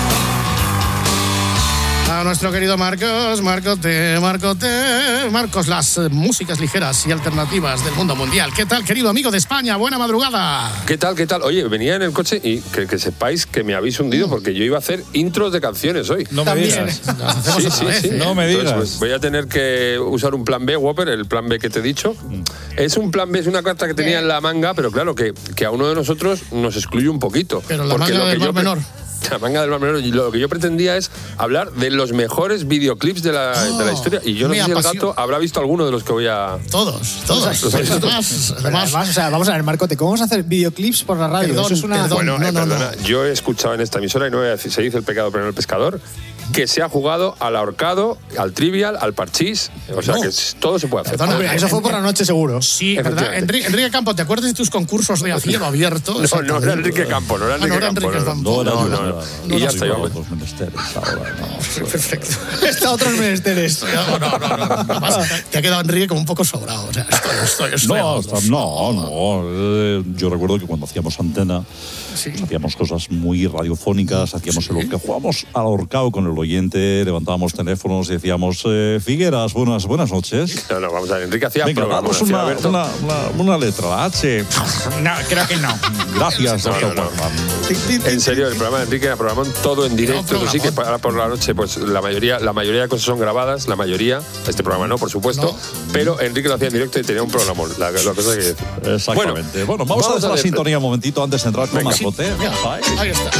a nuestro querido Marcos, Marcote, Marcote, Marcos, las eh, músicas ligeras y alternativas del mundo mundial. ¿Qué tal, querido amigo de España? Buena madrugada. ¿Qué tal, qué tal? Oye, venía en el coche y que, que sepáis que me habéis hundido porque yo iba a hacer intros de canciones hoy. No me digas. Sí, sí, sí. No me Entonces, digas. pues, voy a tener que usar un plan B, Whopper, el plan B que te he dicho. Es un plan B, es una carta que tenía en la manga, pero claro, que, que a uno de nosotros nos excluye un poquito. Pero la porque manga lo que del yo Mar pre- Menor. La manga del Mar Menor. Y lo que yo pretendía es hablar de los mejores videoclips de la, oh, de la historia. Y yo no sé si el gato habrá visto alguno de los que voy a... Todos, todos. Los, los, además, además, o sea, vamos a ver, Marcote, ¿cómo vamos a hacer videoclips por la radio? Perdón, Eso es una... perdón, bueno, no, eh, no, perdona, no. yo he escuchado en esta emisora, y no voy a decir, se dice el pecado pero no el pescador, que se ha jugado al ahorcado, al trivial, al parchís. O sea, no. que todo se puede hacer. Perdona, hombre, eso fue por la noche seguro. Sí, ¿verdad? Enrique, Enrique Campos, ¿te acuerdas de tus concursos de a cielo abierto? No, no era Enrique Campos, no era Enrique ah, no, Campos. No, no, no, no, no. Y ya está, yo. Otros menesteres ahora. No, perfecto. Está otros menesteres. No, no, no, no. Además, te ha quedado Enrique como un poco sobrado. O sea, estoy, estoy, estoy no, hasta, no, no. Eh, yo recuerdo que cuando hacíamos Antena, sí. pues hacíamos cosas muy radiofónicas, hacíamos sí. el que jugábamos al ahorcado con el oyente, levantábamos teléfonos y decíamos, eh, Figueras, buenas, buenas noches. No, no, vamos a ver, Enrique hacía Venga, programas. Vamos una, una, una, una letra, la H. No, creo que no. Gracias, no, no, no. En serio, el programa de Enrique era programa todo en directo, no, sí que para por la noche, pues la mayoría, la mayoría de cosas son grabadas, la mayoría, este programa no, por supuesto, no. pero Enrique lo hacía en directo y tenía un programa. La, la cosa que... Exactamente. Bueno, bueno vamos, vamos a dejar la sintonía un momentito antes de entrar con Marcote. Ahí. ahí está.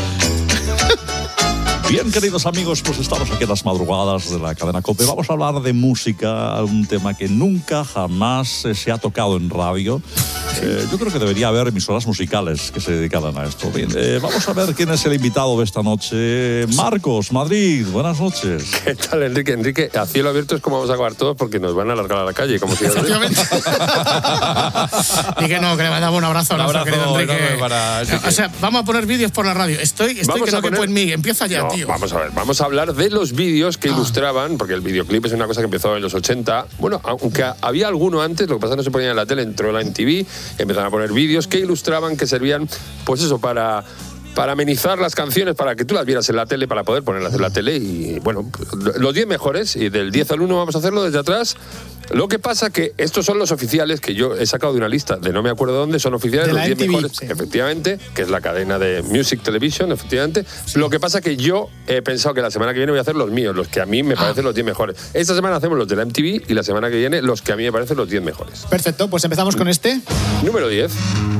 Bien, queridos amigos, pues estamos aquí en las madrugadas de la cadena COPE. Vamos a hablar de música, un tema que nunca jamás se ha tocado en radio. Eh, yo creo que debería haber emisoras musicales que se dedicaran a esto. Bien, eh, vamos a ver quién es el invitado de esta noche. Marcos, Madrid, buenas noches. ¿Qué tal, Enrique? Enrique, a cielo abierto es como vamos a acabar todos porque nos van a alargar a la calle. Como si Efectivamente. Y que no, que le mandamos un abrazo, un abrazo, querido Enrique. Para o sea, vamos a poner vídeos por la radio. Estoy, estoy que no poner... quepo en mí. Empieza ya, no, tío. Vamos a ver, vamos a hablar de los vídeos que ah. ilustraban, porque el videoclip es una cosa que empezó en los ochenta. Bueno, aunque había alguno antes, lo que pasa es que no se ponía en la tele, entró la M T V, empezaron a poner vídeos que ilustraban, que servían, pues eso, para... para amenizar las canciones, para que tú las vieras en la tele, para poder ponerlas en la tele. Y bueno, los diez mejores, y del diez al uno vamos a hacerlo desde atrás. Lo que pasa que estos son los oficiales que yo he sacado de una lista de no me acuerdo dónde, son oficiales, los diez mejores, sí. efectivamente, que es la cadena de Music Television, efectivamente. Sí. Lo que pasa que yo he pensado que la semana que viene voy a hacer los míos, los que a mí me ah. parecen los diez mejores. Esta semana hacemos los de la M T V y la semana que viene los que a mí me parecen los diez mejores. Perfecto, pues empezamos con este. Número diez.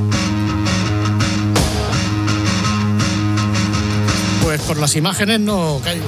Pues por las imágenes no caigo.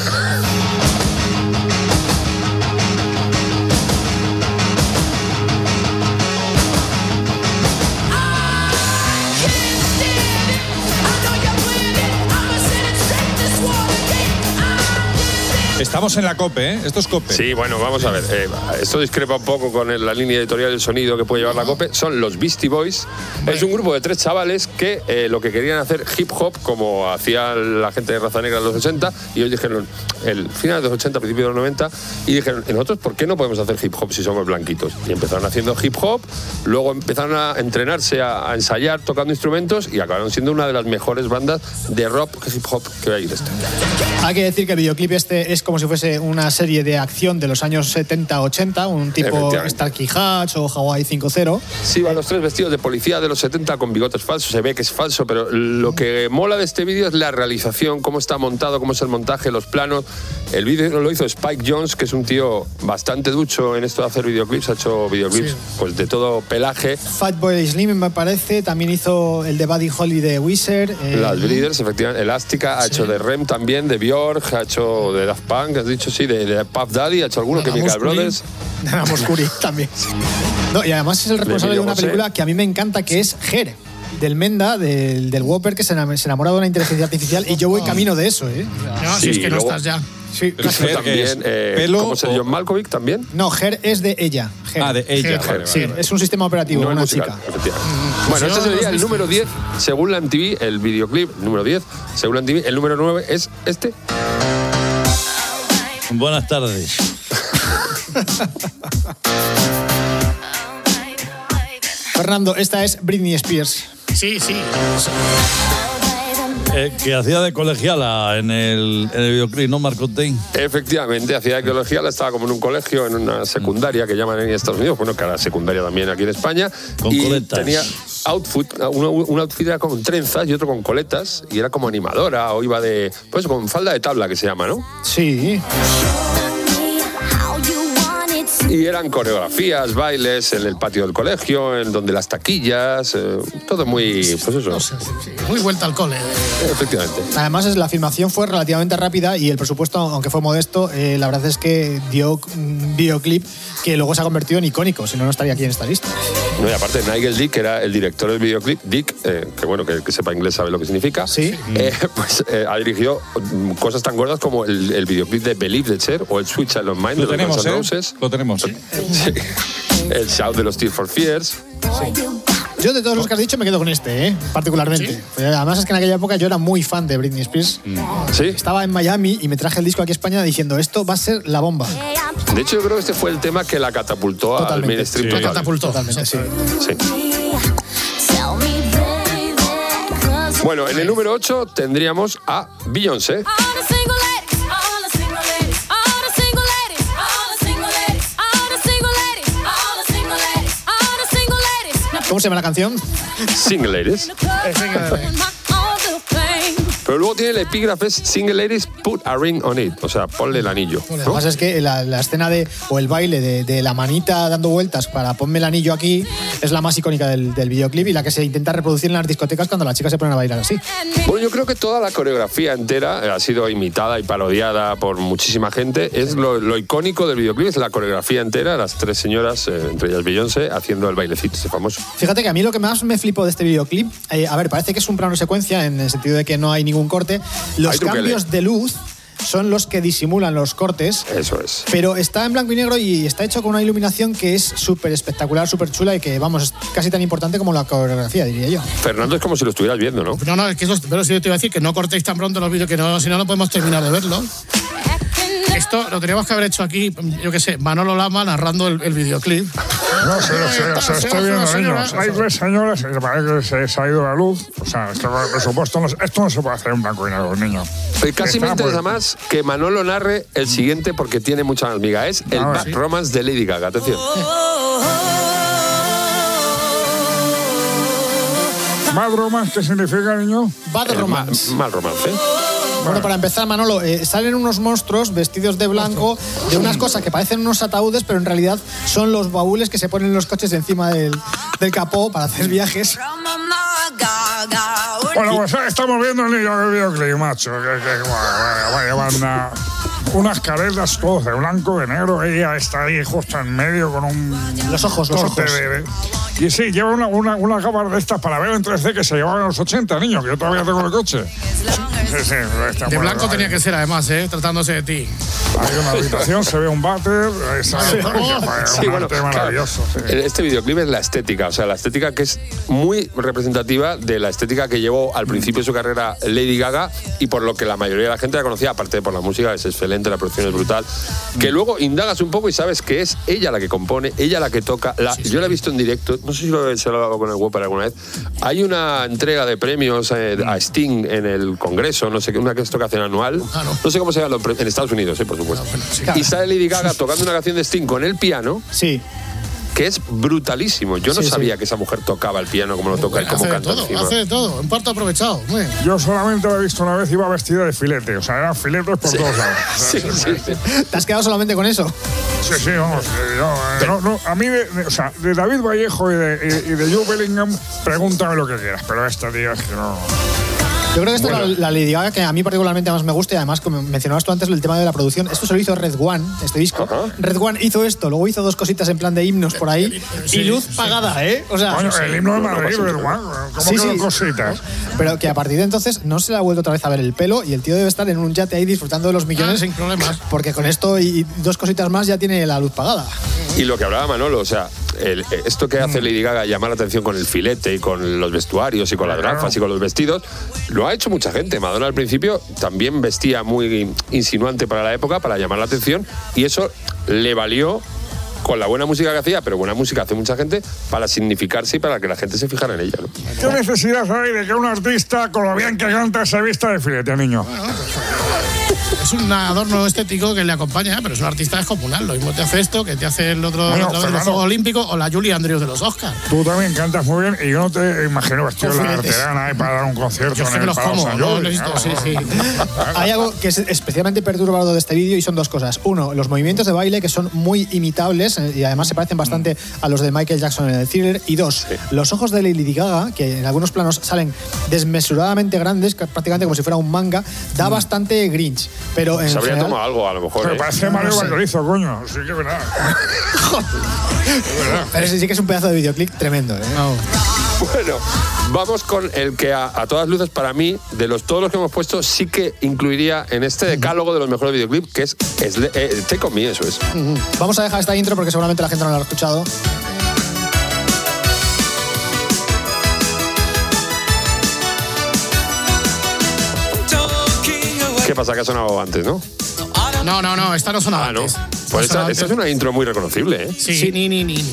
Estamos en la COPE, ¿eh? Esto es COPE. Sí, bueno, vamos a ver. Eh, esto discrepa un poco con el, la línea editorial del sonido que puede llevar la COPE. Son los Beastie Boys. Es un grupo de tres chavales que eh, lo que querían hacer hip hop, como hacía la gente de raza negra en los ochenta, y ellos dijeron, el final de los ochenta, principio de los noventa, y dijeron, ¿y nosotros por qué no podemos hacer hip hop si somos blanquitos? Y empezaron haciendo hip hop, luego empezaron a entrenarse, a, a ensayar, tocando instrumentos, y acabaron siendo una de las mejores bandas de rock hip hop que hay de este. Hay que decir que el videoclip este es como si fuese una serie de acción de los años setenta ochenta, un tipo Starkey Hatch o Hawaii cinco cero. Sí, van los tres vestidos de policía de los setenta con bigotes falsos, se ve que es falso, pero lo que mola de este vídeo es la realización, cómo está montado, cómo es el montaje, los planos. El vídeo lo hizo Spike Jonze, que es un tío bastante ducho en esto de hacer videoclips, ha hecho videoclips sí. pues de todo pelaje. Fatboy Slim me parece, también hizo el de Buddy Holly de Weezer. Eh... Las Breeders, efectivamente, Elástica, ha sí. hecho de Rem también, de Björk, ha hecho de Daft Punk, has dicho sí, de, de Puff Daddy, ha hecho alguno, Chemical Brothers. De la Moscuri también. No, y además es el responsable de, de una película que a mí me encanta, que es Her, del Menda, del, del Whopper, que se enamora de una inteligencia artificial, y yo voy camino de eso, ¿eh? No, si sí, es que no luego, estás ya. Sí, casi también. Eh, ¿Pelo ¿Cómo se John Malkovich también? No, Her es de ella. Her. Ah, de ella. Her, vale, vale, sí, vale. Es un sistema operativo, no una musical, chica. Mm, bueno, este sería el número diez, según la M T V, el videoclip número diez, según la M T V, el número nueve es este. Buenas tardes. Fernando, esta es Britney Spears. Sí, sí. Eh, que hacía de colegiala en el, en el videoclip, ¿no, Marcote? Efectivamente, hacía de colegiala, estaba como en un colegio, en una secundaria que llaman en Estados Unidos, bueno, que era secundaria también aquí en España. Con y coletas. Tenía outfit, un, un outfit era con trenzas y otro con coletas, y era como animadora, o iba de, pues con falda de tabla, que se llama, ¿no? Sí. Y eran coreografías, bailes en el patio del colegio, en donde las taquillas, eh, todo muy, pues eso. No sé, sí, sí. Muy vuelta al cole. Efectivamente. Además, la filmación fue relativamente rápida y el presupuesto, aunque fue modesto, eh, la verdad es que dio un videoclip que luego se ha convertido en icónico, si no, no estaría aquí en esta lista. No, y aparte, Nigel Dick, que era el director del videoclip, Dick, eh, que bueno, que, que sepa inglés sabe lo que significa, sí. eh, pues eh, ha dirigido cosas tan gordas como el, el videoclip de Believe de Cher o el Sweet Child of Mine de Lo los tenemos, Guns N' ¿eh? Roses. Lo tenemos. Sí. El Shout de los Tears for Fears. Sí. Yo de todos los que has dicho me quedo con este, ¿eh? Particularmente. ¿Sí? Además es que en aquella época yo era muy fan de Britney Spears. ¿Sí? Estaba en Miami y me traje el disco aquí a España diciendo esto va a ser la bomba. De hecho, yo creo que este fue el tema que la catapultó Totalmente. al mainstream. Sí. Total. La catapultó. Totalmente, sí. Sí. Bueno, en el número ocho tendríamos a Beyoncé. ¿Cómo se llama la canción? Single Ladies. Pero luego tiene el epígrafe Single Ladies, put a ring on it. O sea, ponle el anillo. Lo que pasa es que la, la escena de, o el baile de, de la manita dando vueltas para ponme el anillo aquí es la más icónica del, del videoclip y la que se intenta reproducir en las discotecas cuando las chicas se ponen a bailar así. Bueno, yo creo que toda la coreografía entera ha sido imitada y parodiada por muchísima gente. Es lo, lo icónico del videoclip, es la coreografía entera, las tres señoras, eh, entre ellas Beyoncé, haciendo el bailecito ese famoso. Fíjate que a mí lo que más me flipó de este videoclip, eh, a ver, parece que es un plano secuencia en el sentido de que no hay ningún corte. Los cambios de luz son los que disimulan los cortes. Eso es. Pero está en blanco y negro y está hecho con una iluminación que es súper espectacular, súper chula y que, vamos, es casi tan importante como la coreografía, diría yo. Fernando, es como si lo estuvieras viendo, ¿no? No, no, es que eso, pero sí te iba a decir que no cortéis tan pronto los vídeos, que no, si no, no podemos terminar de verlo. Esto lo teníamos que haber hecho aquí, yo qué sé, Manolo Lama narrando el, el videoclip. No sé, no sé, o sea, estoy viendo, niños. Hay tres señores y parece que se, se ha ido la luz. O sea, esto, por supuesto, no, esto no se puede hacer en blanco y negro, niño. Casi me interesa más que Manolo narre el siguiente porque tiene mucha más miga. Es el Bad Romance de Lady Gaga. Atención. ¿Bad Romance qué significa, niño? Bad Romance. Mal, mal romance. Bueno, para empezar, Manolo, eh, salen unos monstruos vestidos de blanco de unas cosas que parecen unos ataúdes, pero en realidad son los baúles que se ponen en los coches encima del, del capó para hacer viajes. Bueno, pues estamos viendo el niño del videoclip, macho. Que, que, va a llevar una, unas caretas todas de blanco, de negro. Ella está ahí justo en medio con un... Los ojos, los ojos. De, de, y sí, lleva una, una, una cámara de estas para ver en tres D que se llevaban en los ochenta, niño, que yo todavía tengo el coche. Sí, sí, está de bueno, blanco tenía que ser, además, ¿eh? Tratándose de ti. Hay una habitación, se ve un váter. Esa, sí, sí, bueno, maravilloso. Claro, sí. Este videoclip es la estética, o sea, la estética que es muy representativa de la estética que llevó al principio de su carrera Lady Gaga y por lo que la mayoría de la gente la conocía, aparte de por la música, es excelente, la producción es brutal. Que luego indagas un poco y sabes que es ella la que compone, ella la que toca. La, sí, sí. Yo la he visto en directo, no sé si lo, se lo he hablado con el Whopper alguna vez. Hay una entrega de premios eh, a Sting en el Congreso, no sé qué, una que esto que hacen anual. Ah, no. no sé cómo se llama, en Estados Unidos, sí, por supuesto. Ah, bueno, sí. Y sale Lady Gaga tocando una canción de Sting con el piano. Sí. Que es brutalísimo. Yo no sí, sabía sí. que esa mujer tocaba el piano como lo toca él, como hace canta de todo, encima. hace de todo, en parto aprovechado. Muy bien. Yo solamente la he visto una vez, iba vestida de filete, o sea, eran filetes por sí. todos lados. Sí, sí, sí. ¿Te has quedado solamente con eso? Sí, sí, vamos. Yo, eh, no, no, a mí, de, de, o sea, de David Vallejo y de, y, y de Joe Bellingham, pregúntame lo que quieras, pero esta tía es que no... Yo creo que esta bueno. es la, la Lady Gaga que a mí particularmente más me gusta y además, como mencionabas tú antes, el tema de la producción. Esto se lo hizo Red One, este disco. Uh-huh. Red One hizo esto, luego hizo dos cositas en plan de himnos por ahí sí, y luz sí, pagada, sí. ¿eh? O sea, bueno, el himno de Madrid, Red One, ¿cómo sí, que sí. cositas? Pero que a partir de entonces no se le ha vuelto otra vez a ver el pelo y el tío debe estar en un yate ahí disfrutando de los millones. Ah, sin problemas. Porque con esto y dos cositas más ya tiene la luz pagada. Y lo que hablaba Manolo, o sea, el, esto que hace Lady Gaga, llamar la atención con el filete y con los vestuarios y con las gafas y con los vestidos, lo ha hecho mucha gente. Madonna al principio también vestía muy insinuante para la época, para llamar la atención, y eso le valió con la buena música que hacía, pero buena música hace mucha gente, para significarse y para que la gente se fijara en ella, ¿no? ¿Qué necesidad hay de que un artista, con lo bien que canta, se vista de filete, niño? Es un adorno estético que le acompaña, pero es un artista descomunal. Lo mismo te hace esto que te hace el otro Bueno, otra vez los Juegos Olímpicos o la Julie Andrews de los Oscars. Tú también cantas muy bien y yo no te imagino vestido de la Filetes. arterana eh, para dar un concierto Yo en sé que el los Palau como, Sant no Jordi, necesito, ¿no? sí, sí. Hay algo que es especialmente perturbador de este vídeo y son dos cosas. Uno, los movimientos de baile que son muy imitables eh, y además se parecen bastante a los de Michael Jackson en el Thriller. Y dos, los ojos de Lady Gaga, que en algunos planos salen desmesuradamente grandes, que prácticamente como si fuera un manga, da bastante Grinch. Pero en Se habría general, tomado algo, a lo mejor. Pero ¿eh? parece Mario sé. Valorizo, coño. Sí que es verdad. pero ese sí que es un pedazo de videoclip tremendo. ¿eh? Bueno, vamos con el que a, a todas luces para mí, de los todos los que hemos puesto, sí que incluiría en este decálogo de los mejores videoclips, que es, es eh, Take On Me, eso es. Ujú. Vamos a dejar esta intro porque seguramente la gente no la ha escuchado. ¿Qué pasa? Que ha sonado antes, ¿no? No, no, no, esta no sonaba Ah, ¿no? antes. Pues esta, sonaba esta es antes. una intro muy reconocible, ¿eh? Sí, ni, ni, ni.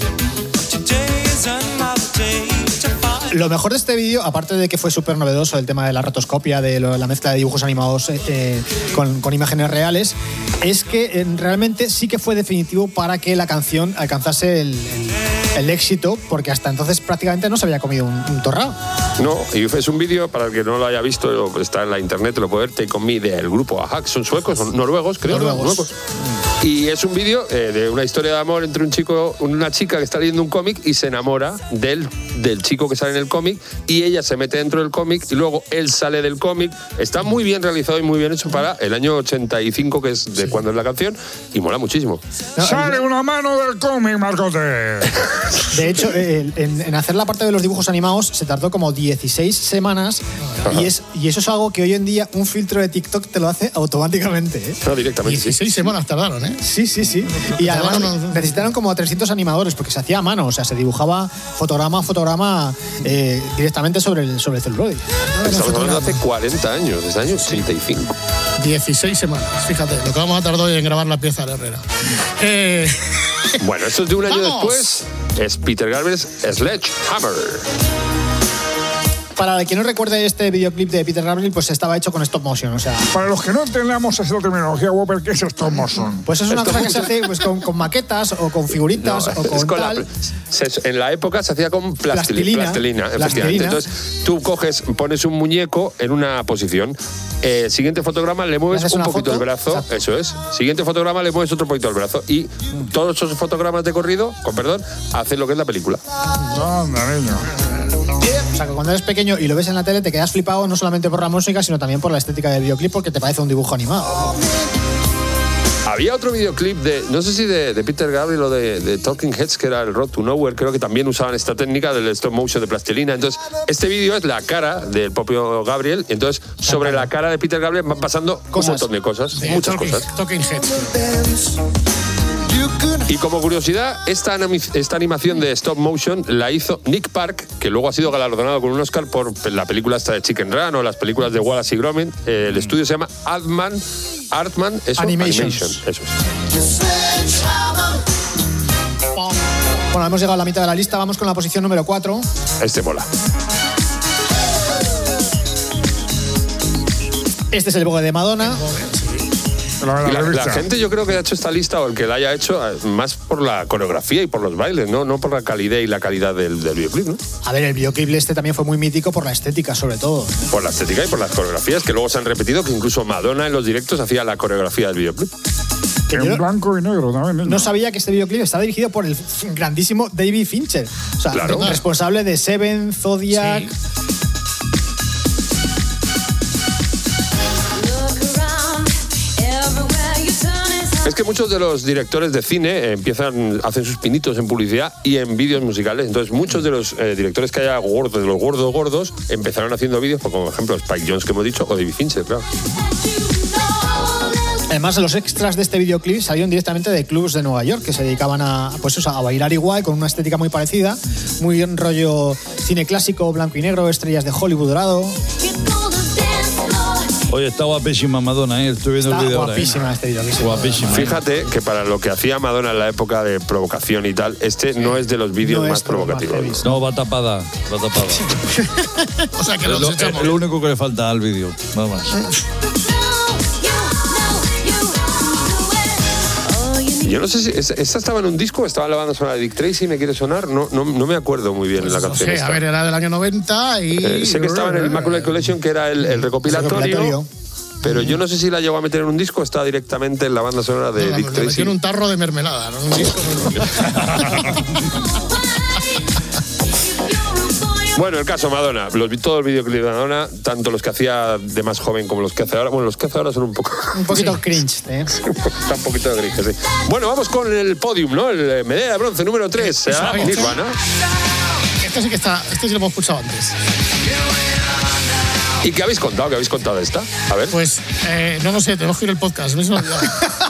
Lo mejor de este vídeo, aparte de que fue súper novedoso el tema de la rotoscopia, de lo- la mezcla de dibujos animados eh, eh, con, con imágenes reales, es que eh, realmente sí que fue definitivo para que la canción alcanzase el, el- el éxito, porque hasta entonces prácticamente no se había comido un, un torrao. No, y es un vídeo, para el que no lo haya visto, está en la internet, lo puede ver, Take On Me, del grupo Ajax. Son suecos, son noruegos, creo. Noruegos. Y es un vídeo eh, de una historia de amor entre un chico, una chica que está leyendo un cómic y se enamora del, del chico que sale en el cómic, y ella se mete dentro del cómic y luego él sale del cómic. Está muy bien realizado y muy bien hecho para el año ochenta y cinco, que es de cuando es la canción, y mola muchísimo. Sale una mano del cómic, Marcote. De hecho, eh, en, en hacer la parte de los dibujos animados se tardó como dieciséis semanas y, es, y eso es algo que hoy en día un filtro de TikTok te lo hace automáticamente. ¿eh? No, directamente. dieciséis semanas tardaron, ¿eh? Sí, sí, sí. Y además necesitaron como trescientos animadores porque se hacía a mano, o sea, se dibujaba fotograma a fotograma eh, directamente sobre el, sobre el celuloide. Estamos hablando de hace cuarenta años, desde el año ochenta y cinco. dieciséis semanas, fíjate, lo que vamos a tardar hoy en grabar la pieza de Herrera. Eh... Bueno, esto es de un año ¡Vamos! después, es Peter Gabriel's Sledgehammer. Para el que no recuerde este videoclip de Peter Gabriel, pues estaba hecho con stop motion, o sea... Para los que no entendamos esa terminología, Whopper, ¿qué es stop motion? Pues es una Stop cosa que se motion. hace pues, con, con maquetas o con figuritas No, o con, es con tal. la, se- en la época se hacía con plastilina, Plastilina. plastilina, efectivamente. Plastilina. Entonces tú coges, pones un muñeco en una posición. Eh, siguiente fotograma, le mueves Le haces un una poquito foto, el brazo, exacto. eso es. Siguiente fotograma, le mueves otro poquito el brazo. Y todos esos fotogramas de corrido, con perdón, hacen lo que es la película. Anda, niño. O sea, que cuando eres pequeño y lo ves en la tele te quedas flipado no solamente por la música, sino también por la estética del videoclip porque te parece un dibujo animado. Había otro videoclip de, no sé si de, de Peter Gabriel o de, de Talking Heads, que era el Road to Nowhere, creo que también usaban esta técnica del stop motion de plastilina. Entonces, este vídeo es la cara del propio Gabriel, y entonces sobre la cara de Peter Gabriel van pasando Cosas. un montón de cosas, muchas talking, cosas. Talking Heads. Y como curiosidad, esta, animi- esta animación de stop motion la hizo Nick Park, que luego ha sido galardonado con un Oscar por la película esta de Chicken Run o las películas de Wallace y Gromit. Eh, el estudio se llama Artman, Artman eso, Animations. Animation, eso es. Bueno, hemos llegado a la mitad de la lista, vamos con la posición número cuatro. Este mola. Este es el Vogue de Madonna. La, Y la, revista. la gente yo creo que ha hecho esta lista, o el que la haya hecho, eh, más por la coreografía y por los bailes, no, no por la calidad y la calidad del, del videoclip, ¿no? A ver, el videoclip este también fue muy mítico por la estética, sobre todo. Por la estética y por las coreografías que luego se han repetido, que incluso Madonna en los directos hacía la coreografía del videoclip. En blanco y negro también, niño. No sabía que este videoclip estaba dirigido por el grandísimo David Fincher. O sea, Claro. responsable de Seven, Zodiac. Sí. Es que muchos de los directores de cine eh, empiezan, hacen sus pinitos en publicidad y en vídeos musicales. Entonces, muchos de los eh, directores que haya gordos, de los gordos gordos, empezaron haciendo vídeos, como por ejemplo Spike Jonze, que hemos dicho, o David Fincher, claro. Además, los extras de este videoclip salieron directamente de clubs de Nueva York que se dedicaban a, pues, eso, a bailar igual, con una estética muy parecida, muy en rollo cine clásico, blanco y negro, estrellas de Hollywood dorado. Oye, está guapísima Madonna, ¿eh? Estoy viendo Está el vídeo ahora. ¿eh? guapísima este videoclip. sí. Guapísima. ¿eh? Fíjate que para lo que hacía Madonna en la época de provocación y tal, este no es de los vídeos No es más de los más provocativos. heavy. No, va tapada, va tapada. O sea que Es los lo, echamos. es lo único que le falta al vídeo, nada más. Yo no sé si esta estaba en un disco o estaba en la banda sonora de Dick Tracy, ¿me quiere sonar? No, no, no me acuerdo muy bien Pues la no canción sé, esta. a ver, era del año noventa y... Eh, sé que estaba en el Immaculate Collection, que era el, el recopilatorio, recopilatorio. pero yo no sé si la llegó a meter en un disco o está directamente en la banda sonora de No, Dick la metió Tracy. en un tarro de mermelada, no en un disco. Bueno, el caso Madonna, los, todo el videoclip de Madonna, tanto los que hacía de más joven como los que hace ahora. Bueno, los que hace ahora son un poco... Un poquito cringe, ¿eh? Está un poquito de gris, sí. Bueno, vamos con el podium, ¿no? El medalla de bronce número tres, ¿eh? Nirvana. Este sí que está, este sí lo hemos escuchado antes. ¿Y qué habéis contado? ¿Qué habéis contado de esta? A ver. Pues, eh, no lo sé, tenemos que ir al podcast. Me he olvidado.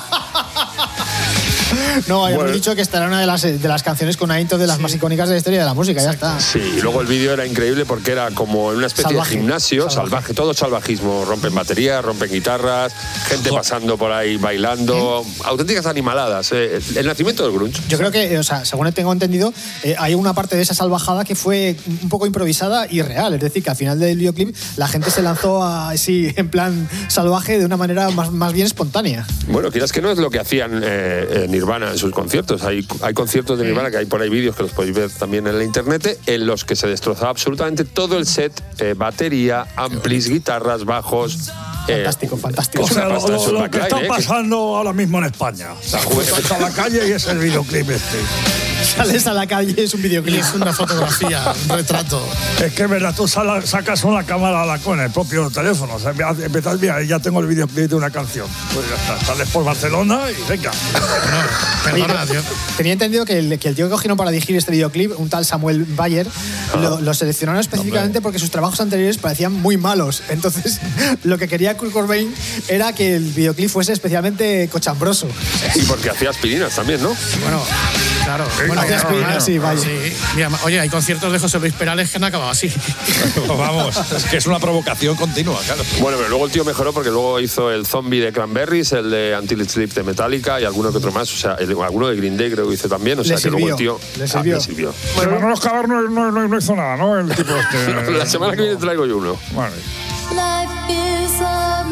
No, habíamos Bueno. dicho que esta era una de las, de las canciones con una intro de las más icónicas de la historia de la música, ya está. Sí, y luego el vídeo era increíble porque era como en una especie Salvaje, de gimnasio, salvaje. salvaje. todo salvajismo. Rompen baterías, rompen guitarras, gente pasando por ahí bailando, auténticas animaladas. eh, El nacimiento del grunge. Yo creo que, o sea, según tengo entendido, eh, hay una parte de esa salvajada que fue un poco improvisada y real. Es decir, que al final del videoclip la gente se lanzó así en plan salvaje de una manera más, más bien espontánea. Bueno, quizás que no es lo que hacían eh, eh, Nirvana en sus conciertos. Hay, hay conciertos de Nirvana que hay por ahí vídeos que los podéis ver también en la internet, en los que se destrozaba absolutamente todo el set, eh, batería, amplis, guitarras, bajos. Fantástico, eh, fantástico. O sea, lo, Pasta, lo- eso es lo Backline, que está eh, que- pasando ahora mismo en España. O sea, está a la calle y es el videoclip este. Sales a la calle y es un videoclip. Es una fotografía, un retrato. Es que es verdad, tú sala- sacas una cámara a la- con el propio teléfono. O sea, empezás, mira, ya tengo el videoclip de una canción. Pues ya está, sales por Barcelona y venga. Perdona, tío. Tenía entendido que el, que el tío que cogieron para dirigir este videoclip, un tal Samuel Bayer, lo, lo seleccionaron específicamente porque sus trabajos anteriores parecían muy malos. Entonces, lo que quería Kurt Cobain era que el videoclip fuese especialmente cochambroso. Y porque hacía aspirinas también, ¿no? Bueno, claro. Bueno, Hacía claro, aspirinas, claro. sí, vaya. Sí. Mira, oye, hay conciertos de José Luis Perales que han acabado así. Vamos, es que es una provocación continua, claro. Bueno, pero luego el tío mejoró porque luego hizo el Zombie de Cranberries, el de Until It Sleeps de Metallica y alguno que otro más. O sea, el- alguno de Green Day creo que hizo también. O sea, Le que luego el sirvió, tío. le Ah, sirvió. le sirvió. Bueno, Manolo Escobar no, no, no, no hizo nada, ¿no? El tipo este. La semana que viene traigo yo uno. Vale. Life is a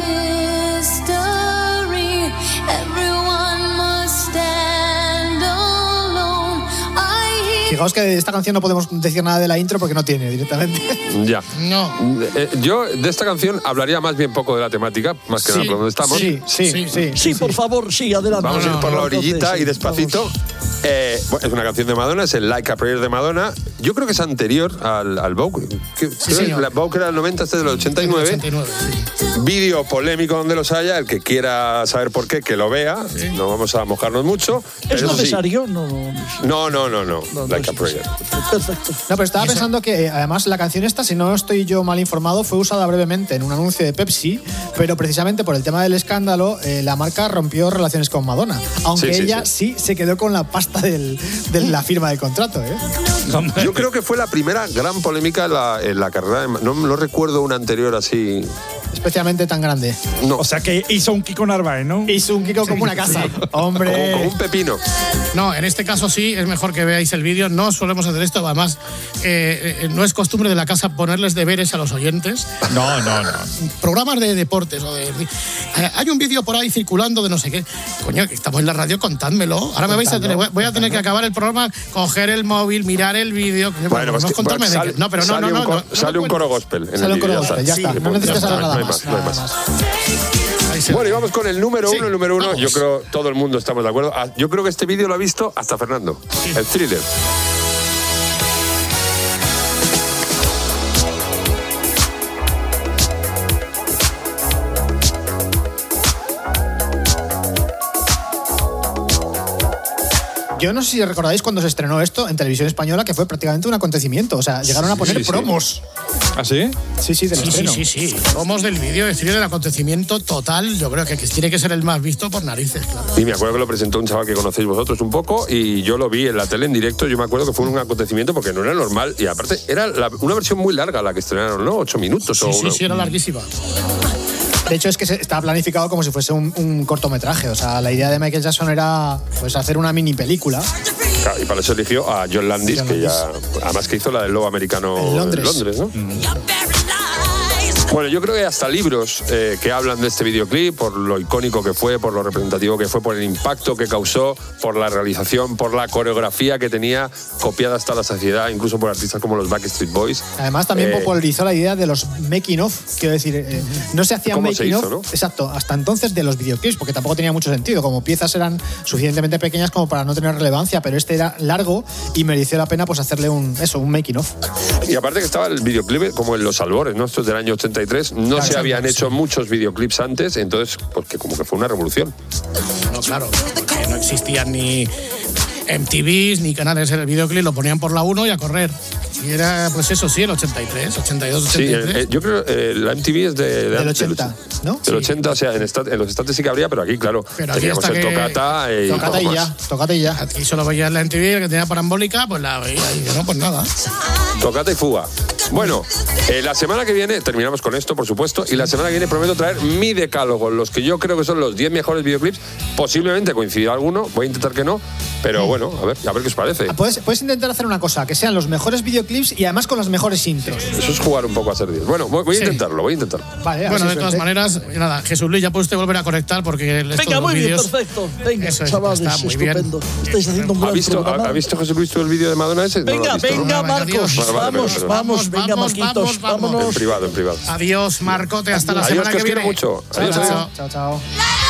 mystery. Everyone must stand alone. I hear Fijaos que de esta canción no podemos decir nada de la intro porque no tiene directamente. Ya. No. Eh, yo de esta canción hablaría más bien poco de la temática, más que Sí, nada por donde estamos. Sí, sí, sí. sí, Sí, por favor, sí, adelante. Vamos a ir por la orillita Entonces, y despacito. Eh, bueno, es una canción de Madonna, es el Like a Prayer de Madonna. Yo creo que es anterior al, al Vogue. Que- creo que señor. la Vogue era del noventa, este es del ochenta y nueve. ochenta y nueve, sí. Vídeo polémico donde los haya. El que quiera saber por qué, que lo vea. No vamos a mojarnos mucho. ¿Es pero eso sí. necesario? No, No, no, no, no. no, Like a no, Prayer. Perfecto. No, pero estaba pensando que eh, además la canción esta, si no estoy yo mal informado, fue usada brevemente en un anuncio de Pepsi, pero precisamente por el tema del escándalo, eh, la marca rompió relaciones con Madonna. Aunque Sí, sí, ella sí. se quedó con la pasta del- de la firma del contrato, ¿eh? Yo creo que fue la primera gran polémica en la, en la carrera. de Ma- No, no recuerdo una anterior así. Especialmente tan grande. No. O sea que hizo un Kiko Narváez, ¿no? Hizo un Kiko como una casa. Hombre. Como, como un pepino. No, en este caso sí, es mejor que veáis el vídeo. No solemos hacer esto, además, eh, eh, no es costumbre de la casa ponerles deberes a los oyentes. No, no, no. Programas de deportes o de. eh, hay un vídeo por ahí circulando de no sé qué. Coño, que estamos en la radio, contádmelo. Ahora me vais a tener, voy a tener que acabar el programa, coger el móvil, mirar el vídeo. Coño, Bueno, no pues que- contarme bueno, de sale- que- No, pero no, sale no, un no. cor- no, no Sale lo un cuento. coro gospel. en Sale el un coro vídeo, gospel, ya está. Sí, No necesitas ya saber está, nada no hay más. no hay nada más. más. Ahí se Bueno, y ve. vamos con el número Sí, uno, el número uno. vamos. Yo creo todo el mundo estamos de acuerdo. Ah, Yo creo que este vídeo lo ha visto hasta Fernando. El Thriller. Yo no sé si recordáis cuando se estrenó esto en televisión española, que fue prácticamente un acontecimiento. O sea, llegaron a poner sí, sí. promos. ¿Ah, sí? Sí, sí, del Sí, sí, estreno. sí, sí. Promos del vídeo, es decir, del acontecimiento total. Yo creo que, que tiene que ser el más visto por narices, claro. Y me acuerdo que lo presentó un chaval que conocéis vosotros un poco y yo lo vi en la tele en directo. Yo me acuerdo que fue un acontecimiento porque no era normal y aparte era la- una versión muy larga la que estrenaron, ¿no? Ocho minutos Sí, o sí, una- sí, era larguísima. De hecho, es que se- estaba planificado como si fuese un, un cortometraje. O sea, la idea de Michael Jackson era pues hacer una mini película. Claro, y para eso eligió a John Landis, John que ya además que hizo la del lobo americano En Londres. ¿no? Bueno, yo creo que hay hasta libros eh, que hablan de este videoclip, por lo icónico que fue, por lo representativo que fue, por el impacto que causó, por la realización, por la coreografía que tenía, copiada hasta la saciedad, incluso por artistas como los Backstreet Boys. Además, también Eh, popularizó la idea de los making of, quiero decir, eh, no se hacían ¿Cómo se making hizo, of, no? exacto, hasta entonces de los videoclips, porque tampoco tenía mucho sentido, como piezas eran suficientemente pequeñas como para no tener relevancia, pero este era largo y mereció la pena pues hacerle un eso, un making of. Y aparte que estaba el videoclip como en los albores, ¿no? Esto es del año ochenta y tres, no Claro, se sí, habían sí. hecho muchos videoclips antes, entonces, porque como que fue una revolución. No, claro, porque no existían ni M T Vs ni canales en el videoclip, lo ponían por la uno y a correr. Y era, pues eso sí, el ochenta y tres, ochenta y dos, Sí, ochenta y tres. eh, yo creo que la M T V es de, de- Del ochenta, ¿no? Del ochenta, o sea, en, esta- en los estates sí que habría, pero aquí, claro, Pero aquí teníamos hasta el que- Tocata eh, y Tócate poco y más. ya, tócate y ya. Aquí solo veías la M T V, el que tenía parambólica, pues la veía y yo no, pues nada. Tocata y fuga. Bueno, eh, la semana que viene, terminamos con esto, por supuesto, y la semana que viene prometo traer mi decálogo, los que yo creo que son los diez mejores videoclips. Posiblemente coincidirá alguno, voy a intentar que no, pero bueno, a ver, a ver qué os parece. Puedes, puedes intentar hacer una cosa, que sean los mejores videoclips y además con las mejores intros. Eso es jugar un poco a ser diez. Bueno, voy, voy a Sí. intentarlo, voy a intentarlo. Vale, a ver Bueno, si de todas suerte. maneras, nada, Jesús Luis, ya puede usted volver a conectar porque el Venga, muy bien, vídeos... perfecto. Venga, Eso es, chavales, está muy bien. estupendo. Estáis haciendo un ¿Ha gran visto, ha, programa. ha visto José Luis tú el vídeo de Madonna ese? No lo Venga, ha visto, ¿no? venga, Venga, Marcos. adiós. Vale, vale, vamos, perdón, vamos, perdón. venga, Vamos, Marquitos, vamos, vamos. En vámonos. privado, en privado. Adiós, Marcote, hasta la Adiós, semana que que os quiero viene. mucho. Chao, Adiós, chao. adiós. Chao, chao.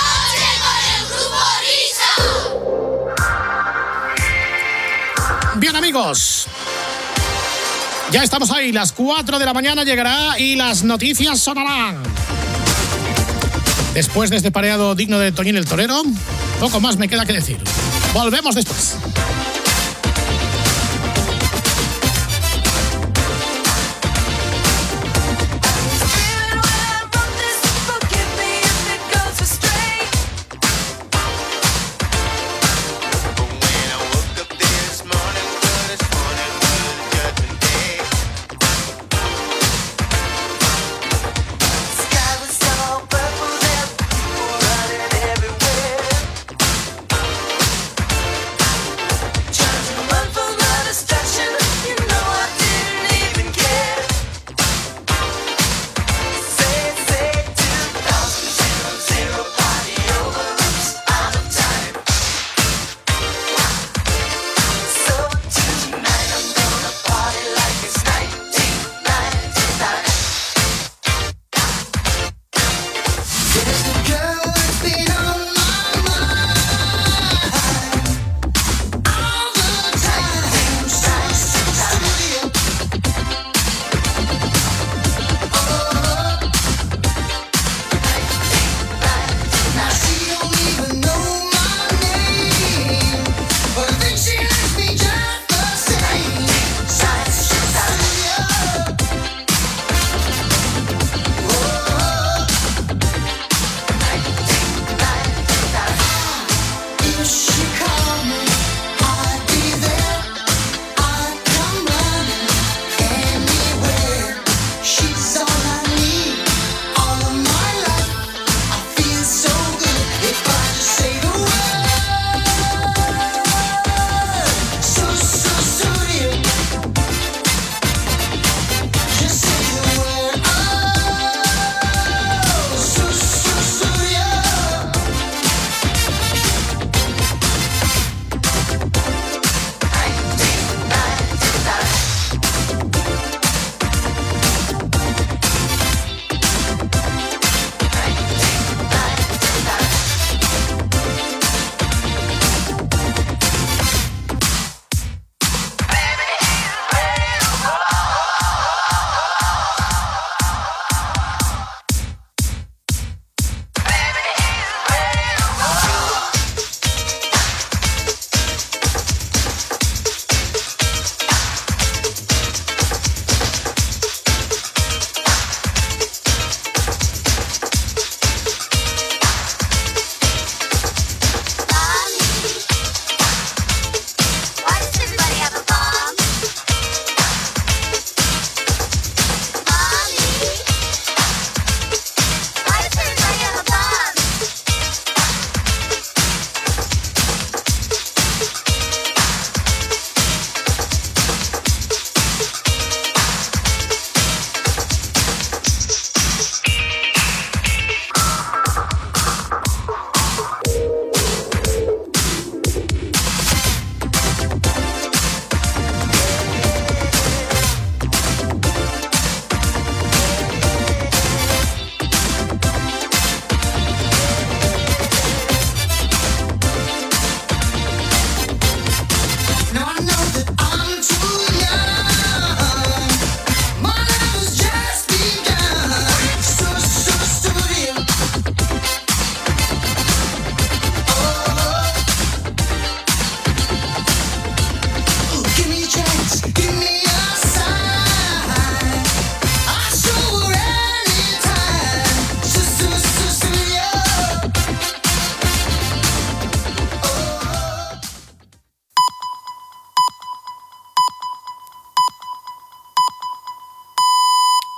Bien, amigos. Ya estamos ahí, las cuatro de la mañana llegará y las noticias sonarán. Después de este pareado digno de Toñín el Torero, poco más me queda que decir. Volvemos después.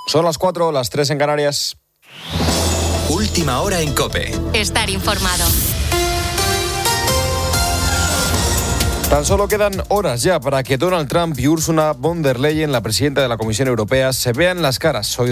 Son las cuatro, las tres en Canarias. Última hora en COPE. Estar informado. Tan solo quedan horas ya para que Donald Trump y Ursula von der Leyen, la presidenta de la Comisión Europea, se vean las caras hoy